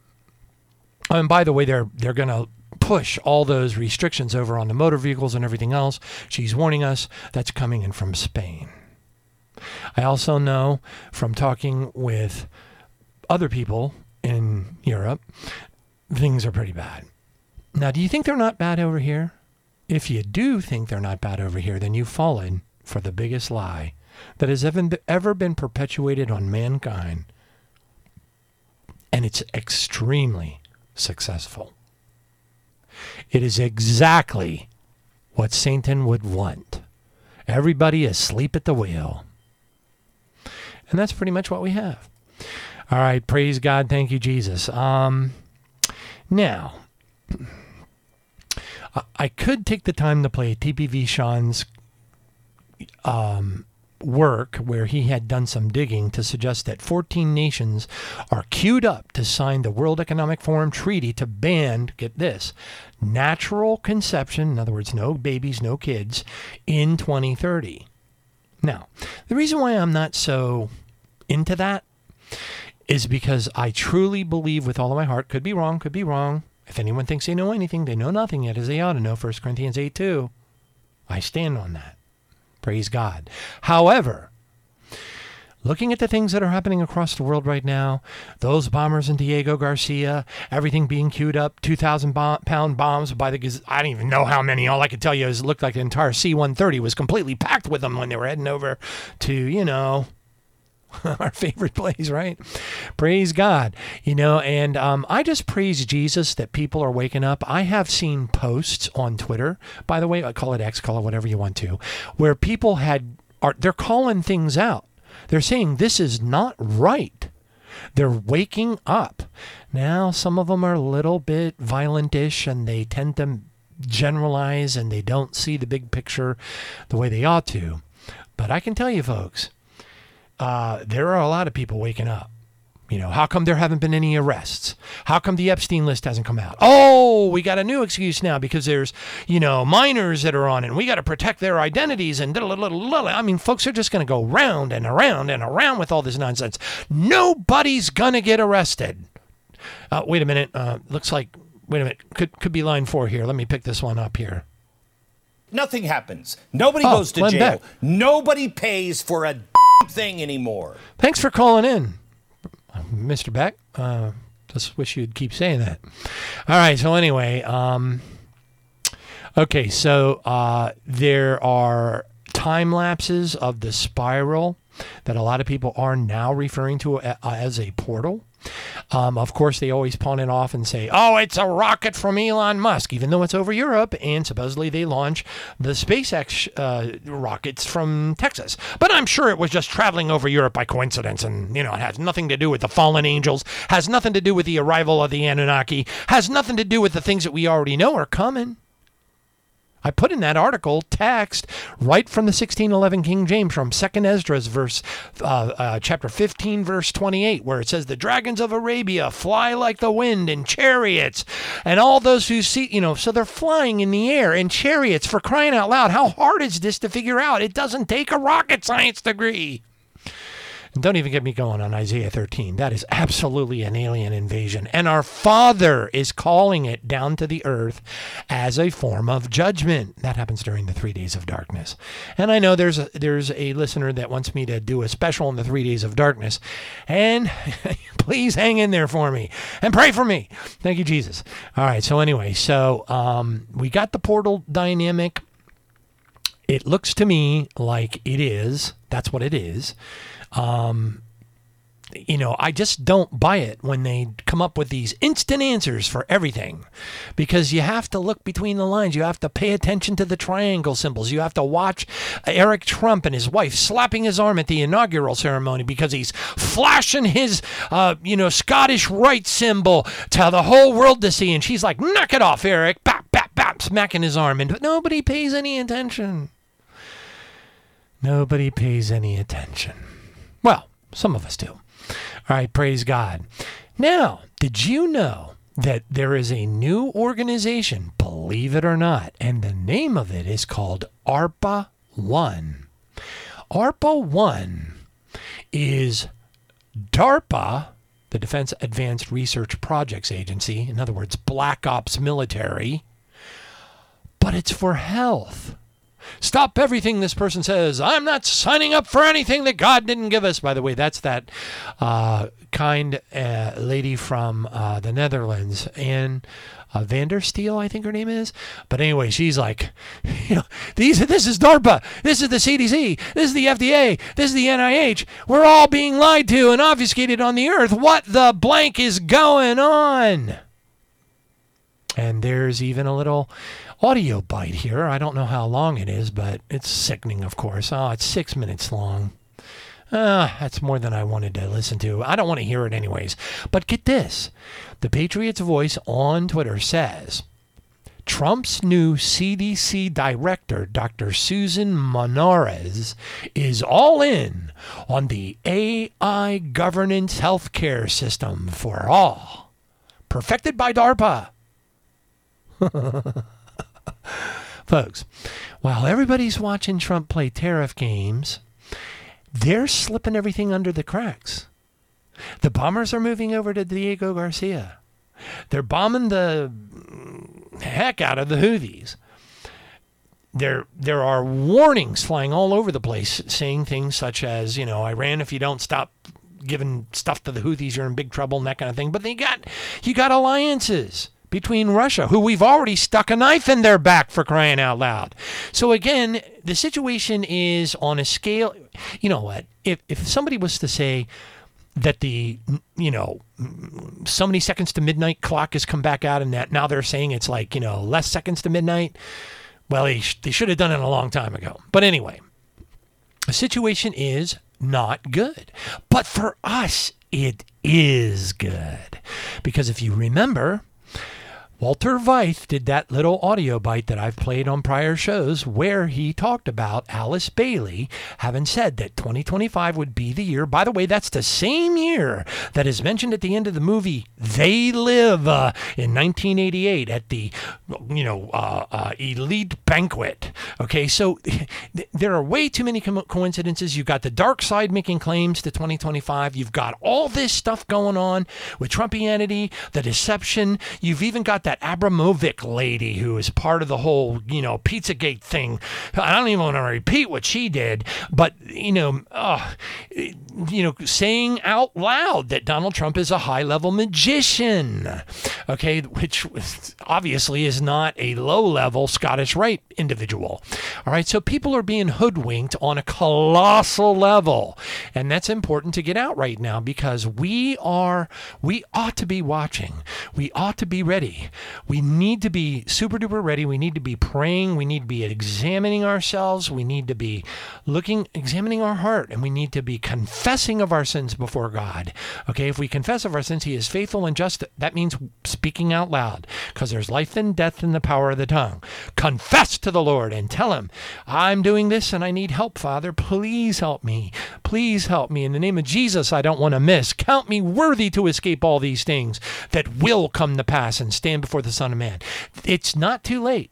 Oh, and by the way, they're they're going to push all those restrictions over on the motor vehicles and everything else. She's warning us that's coming in from Spain. I also know from talking with other people in Europe, things are pretty bad. Now, do you think they're not bad over here? If you do think they're not bad over here, then you've fallen for the biggest lie that has ever, ever been perpetuated on mankind. And it's extremely successful. It is exactly what Satan would want. Everybody asleep at the wheel. And that's pretty much what we have. All right, praise God. Thank you, Jesus. Um, now, I could take the time to play T P V Sean's um, work where he had done some digging to suggest that fourteen nations are queued up to sign the World Economic Forum Treaty to ban, get this, natural conception, in other words, no babies, no kids, in twenty thirty. Now, the reason why I'm not so into that is because I truly believe with all of my heart, could be wrong, could be wrong. If anyone thinks they know anything, they know nothing yet, as they ought to know, First Corinthians eight two. I stand on that. Praise God. However, looking at the things that are happening across the world right now, those bombers in Diego Garcia, everything being queued up, two thousand pound bombs by the, I don't even know how many. All I can tell you is it looked like the entire C one thirty was completely packed with them when they were heading over to, you know, our favorite place, right? Praise God. You know, and um, I just praise Jesus that people are waking up. I have seen posts on Twitter, by the way, I call it X, call it whatever you want to, where people had, are they're calling things out. They're saying this is not right. They're waking up. Now, some of them are a little bit violent-ish, and they tend to generalize, and they don't see the big picture the way they ought to. But I can tell you, folks, Uh, there are a lot of people waking up. You know, how come there haven't been any arrests? How come the Epstein list hasn't come out? Oh, we got a new excuse now because there's, you know, minors that are on it, and we got to protect their identities and I mean, folks are just going to go round and around and around with all this nonsense. Nobody's going to get arrested. Uh, wait a minute. Uh, looks like, wait a minute. Could, could be line four here. Let me pick this one up here. Nothing happens. Nobody oh, goes to Glenn jail. Beck. Nobody pays for a thing anymore. Thanks for calling in, Mister Beck. Uh, just wish you'd keep saying that. All right. So anyway, um, okay. So uh, there are time lapses of the spiral that a lot of people are now referring to as a portal. Um, of course, they always pawn it off and say, oh, it's a rocket from Elon Musk, even though it's over Europe, and supposedly they launch the SpaceX uh, rockets from Texas. But I'm sure it was just traveling over Europe by coincidence, and, you know, it has nothing to do with the fallen angels, has nothing to do with the arrival of the Anunnaki, has nothing to do with the things that we already know are coming. I put in that article text right from the sixteen eleven King James from Second Esdras, verse, uh, uh, chapter fifteen, verse twenty-eight, where it says, the dragons of Arabia fly like the wind in chariots, and all those who see, you know, so they're flying in the air in chariots, for crying out loud. How hard is this to figure out? It doesn't take a rocket science degree. And don't even get me going on Isaiah thirteen. That is absolutely an alien invasion. And our Father is calling it down to the earth as a form of judgment. That happens during the three days of darkness. And I know there's a, there's a listener that wants me to do a special on the three days of darkness. And please hang in there for me and pray for me. Thank you, Jesus. All right. So anyway, so um, we got the portal dynamic. It looks to me like it is. That's what it is. Um, you know, I just don't buy it when they come up with these instant answers for everything, because you have to look between the lines. You have to pay attention to the triangle symbols. You have to watch Eric Trump and his wife slapping his arm at the inaugural ceremony because he's flashing his, uh, you know, Scottish Rite symbol to the whole world to see. And she's like, knock it off, Eric. Bap, bap, bap, smacking his arm. And nobody pays any attention. Nobody pays any attention. Well, some of us do. All right, praise God. Now, did you know that there is a new organization, believe it or not, and the name of it is called ARPA one. ARPA one is DARPA, the Defense Advanced Research Projects Agency, in other words, Black Ops military, but it's for health. Stop everything this person says. I'm not signing up for anything that God didn't give us. By the way, that's that uh, kind uh, lady from uh, the Netherlands, Anne uh, van der Steel, I think her name is. But anyway, she's like, you know, these. This is DARPA. This is the C D C. This is the F D A. This is the N I H. We're all being lied to and obfuscated on the earth. What the blank is going on? And there's even a little audio bite here. I don't know how long it is, but it's sickening, of course. Oh, it's six minutes long. Ah, that's more than I wanted to listen to. I don't want to hear it anyways. But get this. The Patriot's Voice on Twitter says, Trump's new C D C director, Doctor Susan Monarez, is all in on the A I governance healthcare system for all, perfected by DARPA. Folks, while everybody's watching Trump play tariff games, they're slipping everything under the cracks. The bombers are moving over to Diego Garcia. They're bombing the heck out of the Houthis. There, there are warnings flying all over the place saying things such as, you know, Iran, if you don't stop giving stuff to the Houthis, you're in big trouble and that kind of thing. But they got, you got alliances between Russia, who we've already stuck a knife in their back, for crying out loud. So again, the situation is on a scale, you know what, if if somebody was to say that the, you know, so many seconds to midnight clock has come back out and that now they're saying it's like, you know, less seconds to midnight, well, they, sh- they should have done it a long time ago. But anyway, the situation is not good. But for us, it is good. Because if you remember, Walter Veith did that little audio bite that I've played on prior shows where he talked about Alice Bailey having said that twenty twenty-five would be the year. By the way, that's the same year that is mentioned at the end of the movie They Live uh, in nineteen eighty-eight at the, you know, uh, uh, elite banquet. Okay, so th- there are way too many co- coincidences. You've got the dark side making claims to twenty twenty-five. You've got all this stuff going on with Trumpianity, the deception. You've even got that that Abramovic lady who is part of the whole, you know, Pizzagate thing. I don't even want to repeat what she did, but, you know, uh, you know, saying out loud that Donald Trump is a high-level magician, okay, which obviously is not a low-level Scottish Rite individual. All right, so people are being hoodwinked on a colossal level, and that's important to get out right now because we are, we ought to be watching. We ought to be ready. We need to be super duper ready. We need to be praying. We need to be examining ourselves. We need to be looking, examining our heart, and we need to be confessing of our sins before God. Okay, if we confess of our sins, He is faithful and just. That means speaking out loud, because there's life and death in the power of the tongue. Confess to the Lord and tell Him, I'm doing this and I need help, Father. Please help me. Please help me. In the name of Jesus, I don't want to miss. Count me worthy to escape all these things that will come to pass and stand before the Son of Man. It's not too late.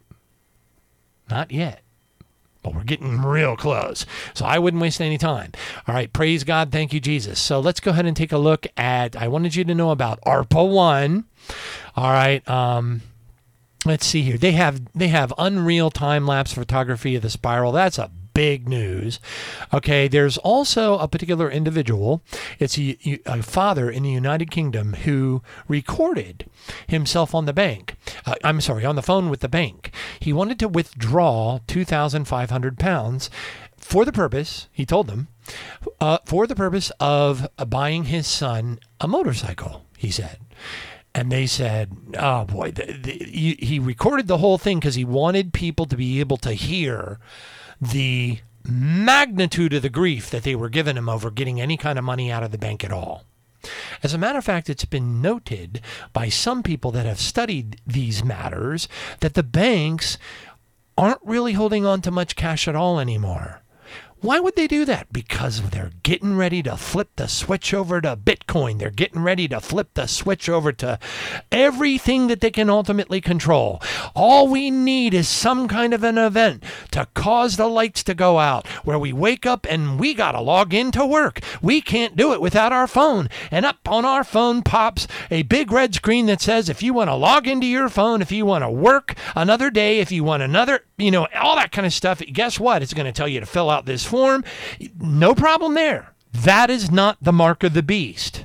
Not yet. But we're getting real close. So I wouldn't waste any time. All right. Praise God. Thank you, Jesus. So let's go ahead and take a look at, I wanted you to know about ARPA one. All right. Um, let's see here. They have, they have unreal time-lapse photography of the spiral. That's a big news. Okay, there's also a particular individual. It's a, a father in the United Kingdom who recorded himself on the bank. Uh, I'm sorry, on the phone with the bank. He wanted to withdraw two thousand five hundred pounds for the purpose, he told them, uh, for the purpose of uh, buying his son a motorcycle, he said. And they said, oh boy, the, the, he, he recorded the whole thing because he wanted people to be able to hear the magnitude of the grief that they were giving him over getting any kind of money out of the bank at all. As a matter of fact, it's been noted by some people that have studied these matters that the banks aren't really holding on to much cash at all anymore. Why would they do that? Because they're getting ready to flip the switch over to Bitcoin. They're getting ready to flip the switch over to everything that they can ultimately control. All we need is some kind of an event to cause the lights to go out, where we wake up and we got to log into work. We can't do it without our phone. And up on our phone pops a big red screen that says, if you want to log into your phone, if you want to work another day, if you want another, you know, all that kind of stuff, guess what? It's going to tell you to fill out this form. No problem there. That is not the mark of the beast.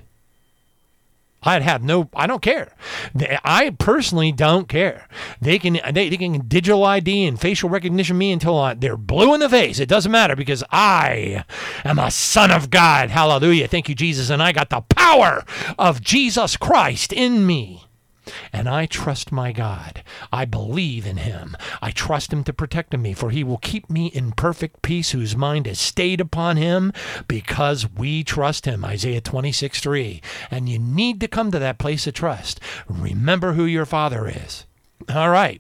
I'd have no, I don't care. I personally don't care. They can, they, they can digital I D and facial recognition me until I, they're blue in the face. It doesn't matter because I am a son of God. Hallelujah. Thank you, Jesus. And I got the power of Jesus Christ in me. And I trust my God. I believe in Him. I trust Him to protect me, for He will keep me in perfect peace, whose mind is stayed upon Him, because we trust Him. Isaiah twenty-six three. And you need to come to that place of trust. Remember who your Father is. All right.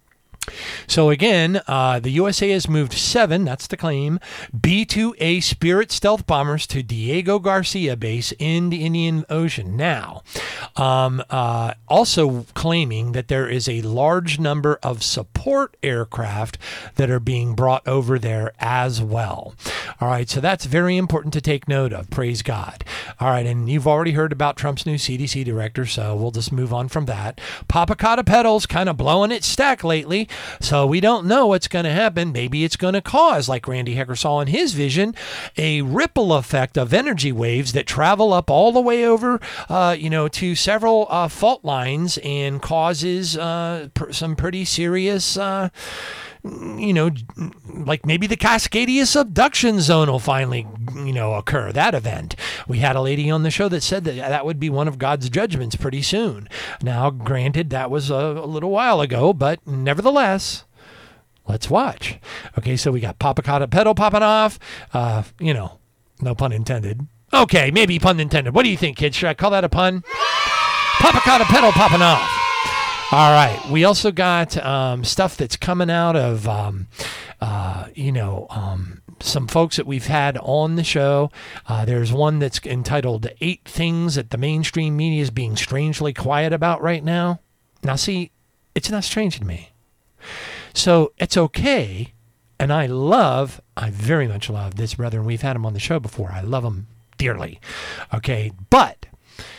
So again, uh, the U S A has moved seven, that's the claim, B two A Spirit stealth bombers to Diego Garcia base in the Indian Ocean. Now, um, uh, also claiming that there is a large number of support aircraft that are being brought over there as well. All right, so that's very important to take note of. Praise God. All right, and you've already heard about Trump's new C D C director, so we'll just move on from that. Popocatépetl kind of blowing its stack lately. So we don't know what's going to happen. Maybe it's going to cause, like Randy Hecker saw in his vision, a ripple effect of energy waves that travel up all the way over, uh, you know, to several uh, fault lines and causes uh, pr- some pretty serious, uh, you know, like maybe the Cascadia subduction zone will finally, you know, occur, that event. We had a lady on the show that said that that would be one of God's judgments pretty soon. Now, granted, that was a, a little while ago, but nevertheless, let's watch. Okay, so we got Popocatépetl popping off, uh, you know, no pun intended. Okay, maybe pun intended. What do you think, kids? Should I call that a pun? Popocatépetl popping off. All right. We also got um, stuff that's coming out of, um, uh, you know, um, some folks that we've had on the show. Uh, there's one that's entitled Eight Things That the Mainstream Media is Being Strangely Quiet About Right Now. Now, see, it's not strange to me. So it's okay. And I love, I very much love this brother. And we've had him on the show before. I love him dearly. Okay. But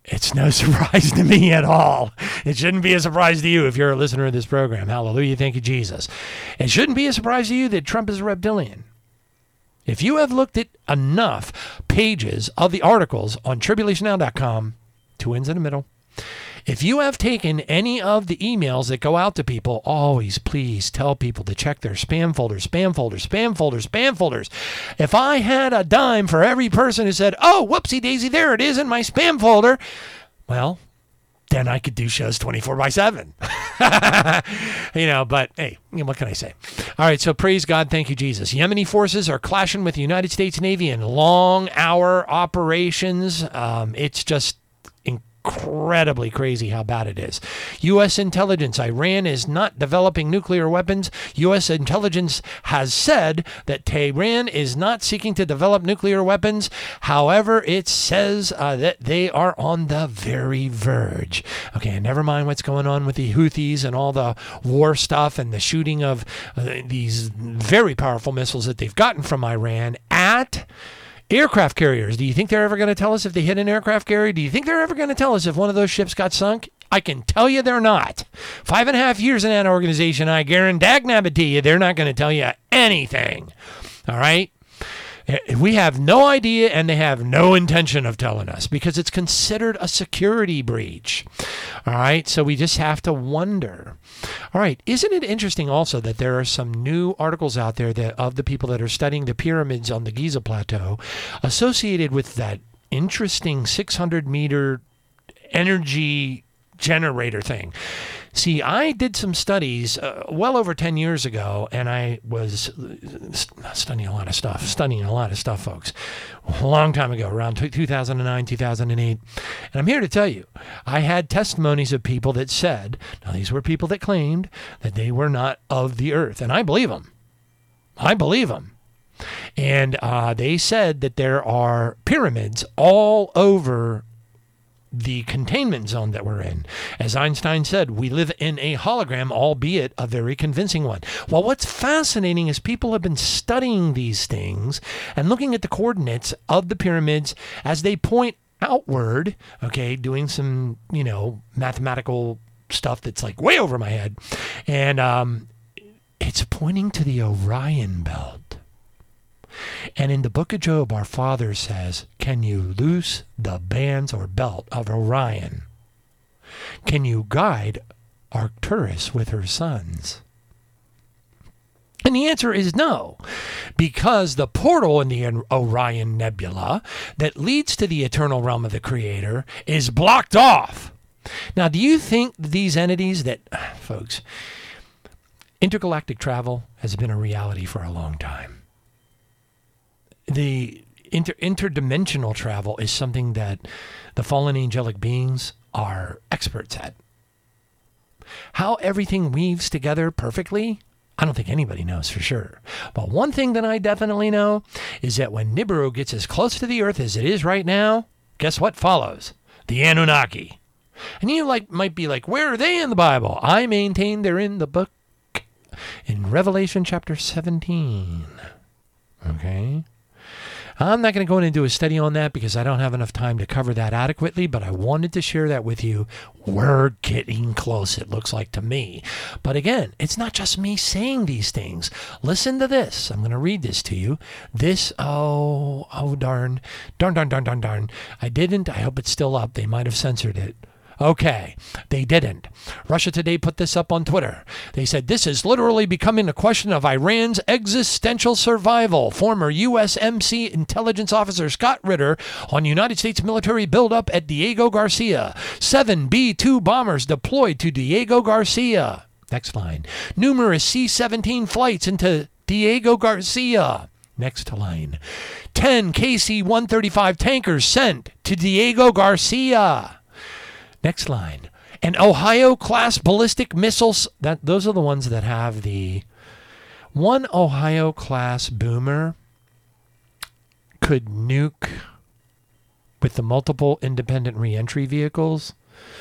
It's no surprise to me at all. It shouldn't be a surprise to you if you're a listener of this program. Hallelujah. Thank you, Jesus. It shouldn't be a surprise to you that Trump is a reptilian. If you have looked at enough pages of the articles on tribulation now dot com, two ends in the middle, if you have taken any of the emails that go out to people, always please tell people to check their spam folders, spam folders, spam folders, spam folders. If I had a dime for every person who said, oh, whoopsie daisy, there it is in my spam folder, well, then I could do shows twenty-four by seven. You know, but hey, what can I say? All right, so praise God. Thank you, Jesus. Yemeni forces are clashing with the United States Navy in long-hour operations. Um, it's just incredibly crazy how bad it is. U S intelligence, Iran is not developing nuclear weapons. U S intelligence has said that Tehran is not seeking to develop nuclear weapons. However, it says uh, that they are on the very verge. Okay, never mind what's going on with the Houthis and all the war stuff and the shooting of uh, these very powerful missiles that they've gotten from Iran at aircraft carriers. Do you think they're ever going to tell us if they hit an aircraft carrier? Do you think they're ever going to tell us if one of those ships got sunk? I can tell you they're not. Five and a half years in that organization, I guarantee to you they're not going to tell you anything. All right? We have no idea, and they have no intention of telling us because it's considered a security breach. All right? So we just have to wonder. All right. Isn't it interesting also that there are some new articles out there that of the people that are studying the pyramids on the Giza Plateau associated with that interesting six hundred meter energy generator thing? See, I did some studies uh, well over ten years ago, and I was studying a lot of stuff, studying a lot of stuff, folks, a long time ago, around two thousand nine, two thousand eight. And I'm here to tell you, I had testimonies of people that said, now these were people that claimed that they were not of the earth, and I believe them. I believe them. And uh, they said that there are pyramids all over the containment zone that we're in. As Einstein said, we live in a hologram, albeit a very convincing one. Well, what's fascinating is people have been studying these things and looking at the coordinates of the pyramids as they point outward, okay, doing some, you know, mathematical stuff that's like way over my head. And um, it's pointing to the Orion belt. And in the book of Job, our Father says, can you loose the bands or belt of Orion? Can you guide Arcturus with her sons? And the answer is no, because the portal in the Orion Nebula that leads to the eternal realm of the Creator is blocked off. Now, do you think these entities that, folks, intergalactic travel has been a reality for a long time? The inter- interdimensional travel is something that the fallen angelic beings are experts at. How everything weaves together perfectly, I don't think anybody knows for sure. But one thing that I definitely know is that when Nibiru gets as close to the earth as it is right now, guess what follows? The Anunnaki. And you like might be like, where are they in the Bible? I maintain they're in the book in Revelation chapter seventeen. Okay? I'm not going to go in and do a study on that because I don't have enough time to cover that adequately, but I wanted to share that with you. We're getting close, it looks like to me. But again, it's not just me saying these things. Listen to this. I'm going to read this to you. This, oh, oh, darn, darn, darn, darn, darn, darn. I didn't. I hope it's still up. They might have censored it. Okay, they didn't. Russia Today put this up on Twitter. They said, this is literally becoming a question of Iran's existential survival. Former U S M C intelligence officer Scott Ritter on United States military buildup at Diego Garcia. Seven B two bombers deployed to Diego Garcia. Next line. Numerous C seventeen flights into Diego Garcia. Next line. ten K C one thirty-five tankers sent to Diego Garcia. Next line. An Ohio-class ballistic missiles, that those are the ones that have the... One Ohio-class boomer could nuke, with the multiple independent reentry vehicles,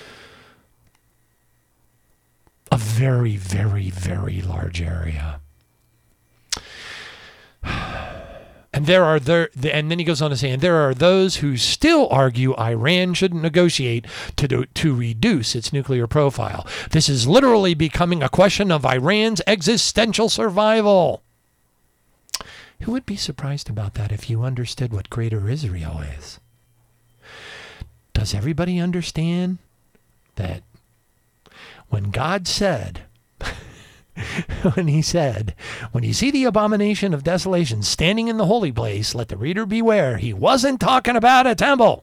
a very, very, very large area. And there are there, and then he goes on to say, and there are those who still argue Iran shouldn't negotiate to do, to reduce its nuclear profile. This is literally becoming a question of Iran's existential survival. Who would be surprised about that if you understood what Greater Israel is? Does everybody understand that when God said, when he said, when you see the abomination of desolation standing in the holy place, let the reader beware, he wasn't talking about a temple.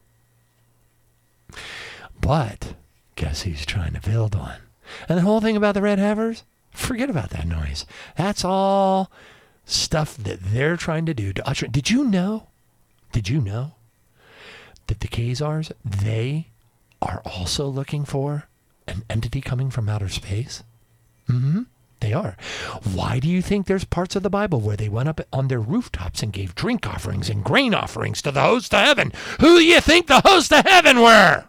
But guess he's trying to build one. And the whole thing about the red heifers, forget about that noise. That's all stuff that they're trying to do to usher. Did you know? Did you know that the Khazars, they are also looking for an entity coming from outer space? Mm-hmm. They are. Why do you think there's parts of the Bible where they went up on their rooftops and gave drink offerings and grain offerings to the host of heaven? Who do you think the host of heaven were?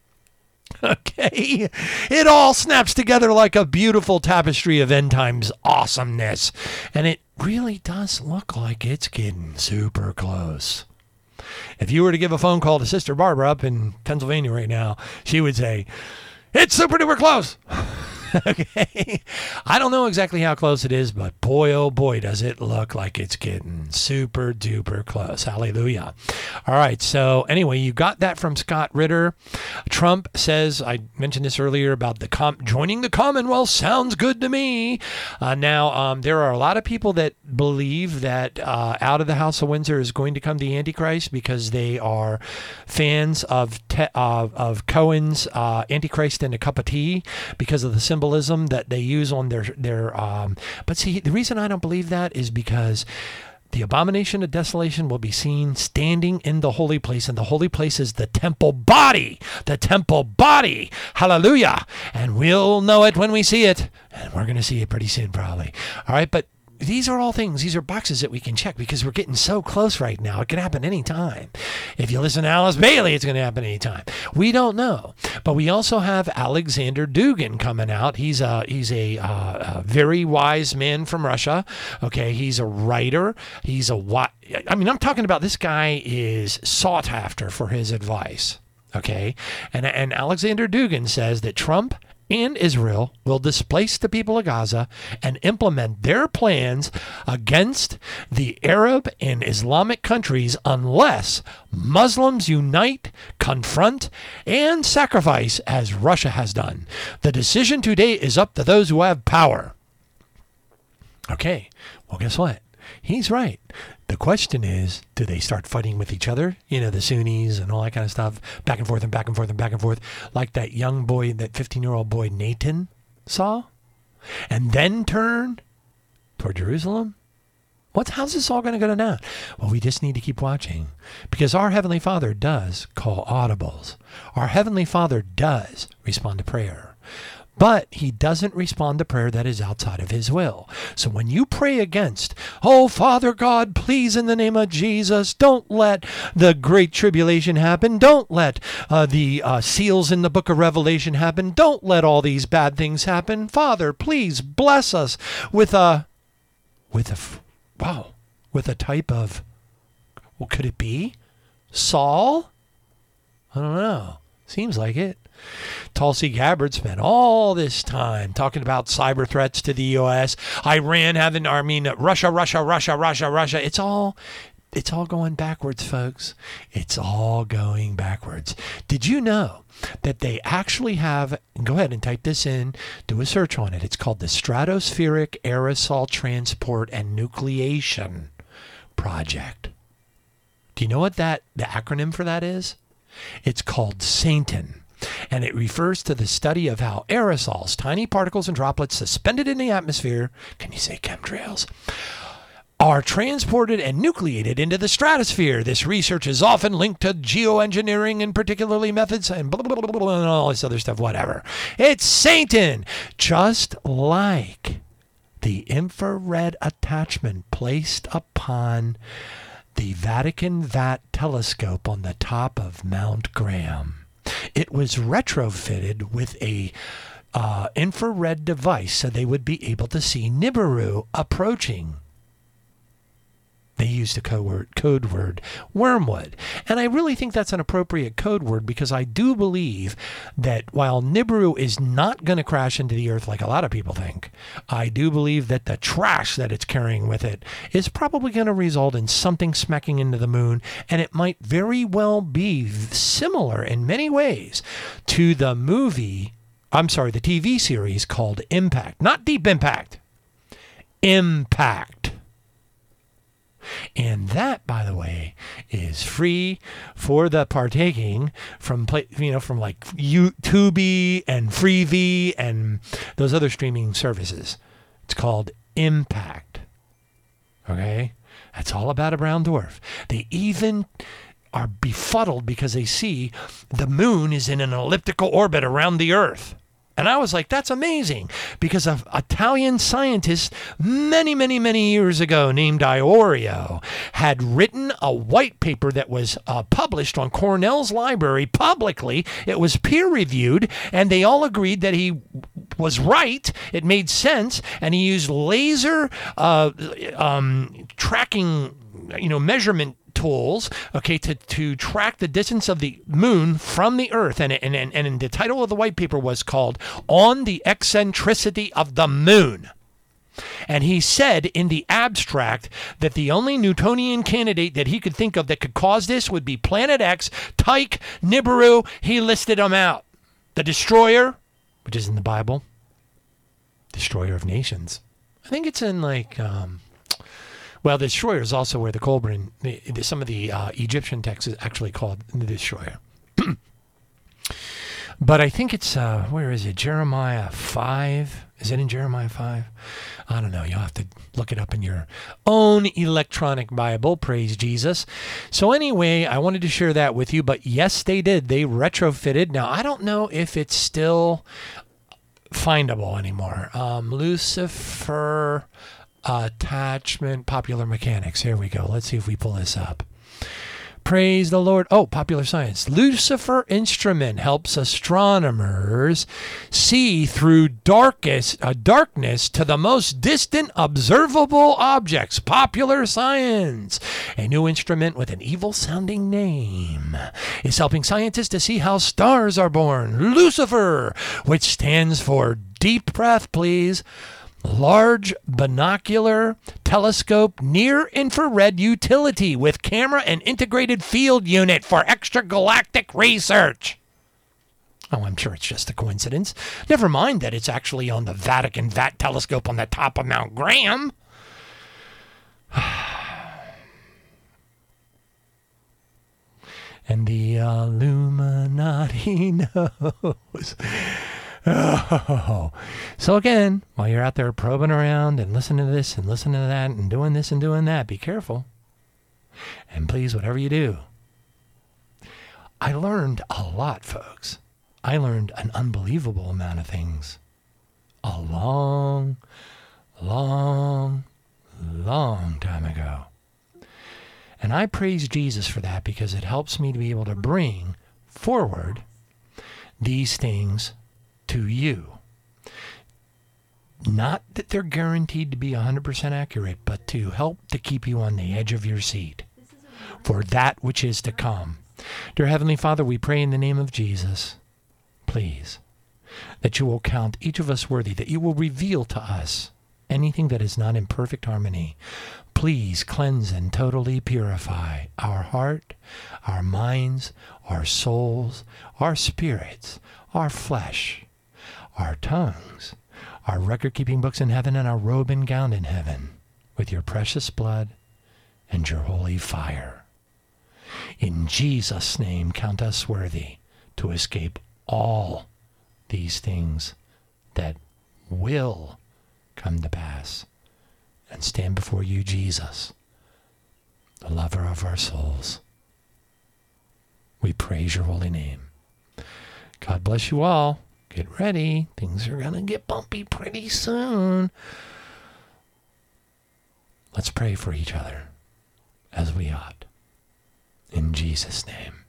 Okay. It all snaps together like a beautiful tapestry of end times awesomeness. And it really does look like it's getting super close. If you were to give a phone call to Sister Barbara up in Pennsylvania right now, she would say, it's super duper close. Okay. I don't know exactly how close it is, but boy, oh boy, does it look like it's getting super duper close. Hallelujah. All right. So anyway, you got that from Scott Ritter. Trump says, I mentioned this earlier about the com- joining the Commonwealth sounds good to me. Uh, now, um, there are a lot of people that believe that uh, out of the House of Windsor is going to come the Antichrist because they are fans of te- uh, of Cohen's uh, Antichrist in a Cup of Tea because of the symbolism that they use on their their um but see, the reason I don't believe that is because the abomination of desolation will be seen standing in the holy place, and the holy place is the temple body, the temple body. Hallelujah. And we'll know it when we see it, and we're going to see it pretty soon probably. All right, but these are all things, these are boxes that we can check because we're getting so close right now. It can happen anytime. If you listen to Alice Bailey, it's going to happen anytime. We don't know. But we also have Alexander Dugin coming out. He's a, he's a, uh, a very wise man from Russia. Okay, he's a writer. He's a, I mean, I'm talking about this guy is sought after for his advice. Okay, and, and Alexander Dugin says that Trump and Israel will displace the people of Gaza and implement their plans against the Arab and Islamic countries unless Muslims unite, confront, and sacrifice as Russia has done. The decision today is up to those who have power. Okay, well, guess what? He's right. The question is, do they start fighting with each other? You know, the Sunnis and all that kind of stuff, back and forth and back and forth and back and forth, like that young boy, that fifteen-year-old boy Nathan saw, and then turn toward Jerusalem? What's, how's this all going to go down? Well, we just need to keep watching, because our Heavenly Father does call audibles. Our Heavenly Father does respond to prayer. But he doesn't respond to prayer that is outside of his will. So when you pray against, oh, Father God, please, in the name of Jesus, don't let the great tribulation happen. Don't let uh, the uh, seals in the book of Revelation happen. Don't let all these bad things happen. Father, please bless us with a, with a, wow, with a type of, well, could it be Saul? I don't know. Seems like it. Tulsi Gabbard spent all this time talking about cyber threats to the U S, Iran having, I mean, Russia, Russia, Russia, Russia, Russia. It's all, it's all going backwards, folks. It's all going backwards. Did you know that they actually have, go ahead and type this in, do a search on it. It's called the Stratospheric Aerosol Transport and Nucleation Project. Do you know what that, the acronym for that is? It's called SANTON. And it refers to the study of how aerosols, tiny particles and droplets suspended in the atmosphere, can you say chemtrails, are transported and nucleated into the stratosphere. This research is often linked to geoengineering and particularly methods and blah, blah, blah, blah, blah, and all this other stuff, whatever. It's Satan, just like the infrared attachment placed upon the Vatican Vat telescope on the top of Mount Graham. It was retrofitted with a uh, infrared device so they would be able to see Nibiru approaching. They used a code word, code word, wormwood. And I really think that's an appropriate code word because I do believe that while Nibiru is not going to crash into the earth like a lot of people think, I do believe that the trash that it's carrying with it is probably going to result in something smacking into the moon. And it might very well be similar in many ways to the movie, I'm sorry, the T V series called Impact. Not Deep Impact. Impact. And that, by the way, is free for the partaking from, play, you know, from like YouTube and Freevee and those other streaming services. It's called Impact. Okay? That's all about a brown dwarf. They even are befuddled because they see the moon is in an elliptical orbit around the Earth. And I was like, that's amazing, because an Italian scientist many, many, many years ago named Iorio had written a white paper that was uh, published on Cornell's library publicly. It was peer-reviewed, and they all agreed that he was right. It made sense, and he used laser uh, um, tracking, you know, measurement tools, okay, to, to track the distance of the moon from the Earth. And, and, and, and the title of the white paper was called On the Eccentricity of the Moon. And he said in the abstract that the only Newtonian candidate that he could think of that could cause this would be Planet X, Tyche, Nibiru. He listed them out. The Destroyer, which is in the Bible. Destroyer of Nations. I think it's in like... Um, Well, the Destroyer is also where the Colburn, the, the, some of the uh, Egyptian texts is actually called the Destroyer. But I think it's, uh, where is it? Jeremiah five? Is it in Jeremiah five? I don't know. You'll have to look it up in your own electronic Bible. Praise Jesus. So anyway, I wanted to share that with you. But yes, they did. They retrofitted. Now, I don't know if it's still findable anymore. Um, Lucifer... Attachment, Popular Mechanics. Here we go. Let's see if we pull this up. Praise the Lord. Oh, Popular Science. Lucifer instrument helps astronomers see through darkest, uh, darkness to the most distant observable objects. Popular Science. A new instrument with an evil-sounding name is helping scientists to see how stars are born. Lucifer, which stands for deep breath, please. Large binocular telescope near infrared utility with camera and integrated field unit for extragalactic research. Oh, I'm sure it's just a coincidence. Never mind that it's actually on the Vatican Vat telescope on the top of Mount Graham. And the Illuminati knows. Oh. So again, while you're out there probing around and listening to this and listening to that and doing this and doing that, be careful. And please, whatever you do. I learned a lot, folks. I learned an unbelievable amount of things. A long, long, long time ago. And I praise Jesus for that because it helps me to be able to bring forward these things to you. Not that they're guaranteed to be one hundred percent accurate, but to help to keep you on the edge of your seat for that which is to come. Dear Heavenly Father, we pray in the name of Jesus, please, that you will count each of us worthy, that you will reveal to us anything that is not in perfect harmony. Please cleanse and totally purify our heart, our minds, our souls, our spirits, our flesh, our tongues, our record-keeping books in heaven, and our robe and gown in heaven, with your precious blood and your holy fire. In Jesus' name, count us worthy to escape all these things that will come to pass and stand before you, Jesus, the lover of our souls. We praise your holy name. God bless you all. Get ready. Things are going to get bumpy pretty soon. Let's pray for each other as we ought. In Jesus' name.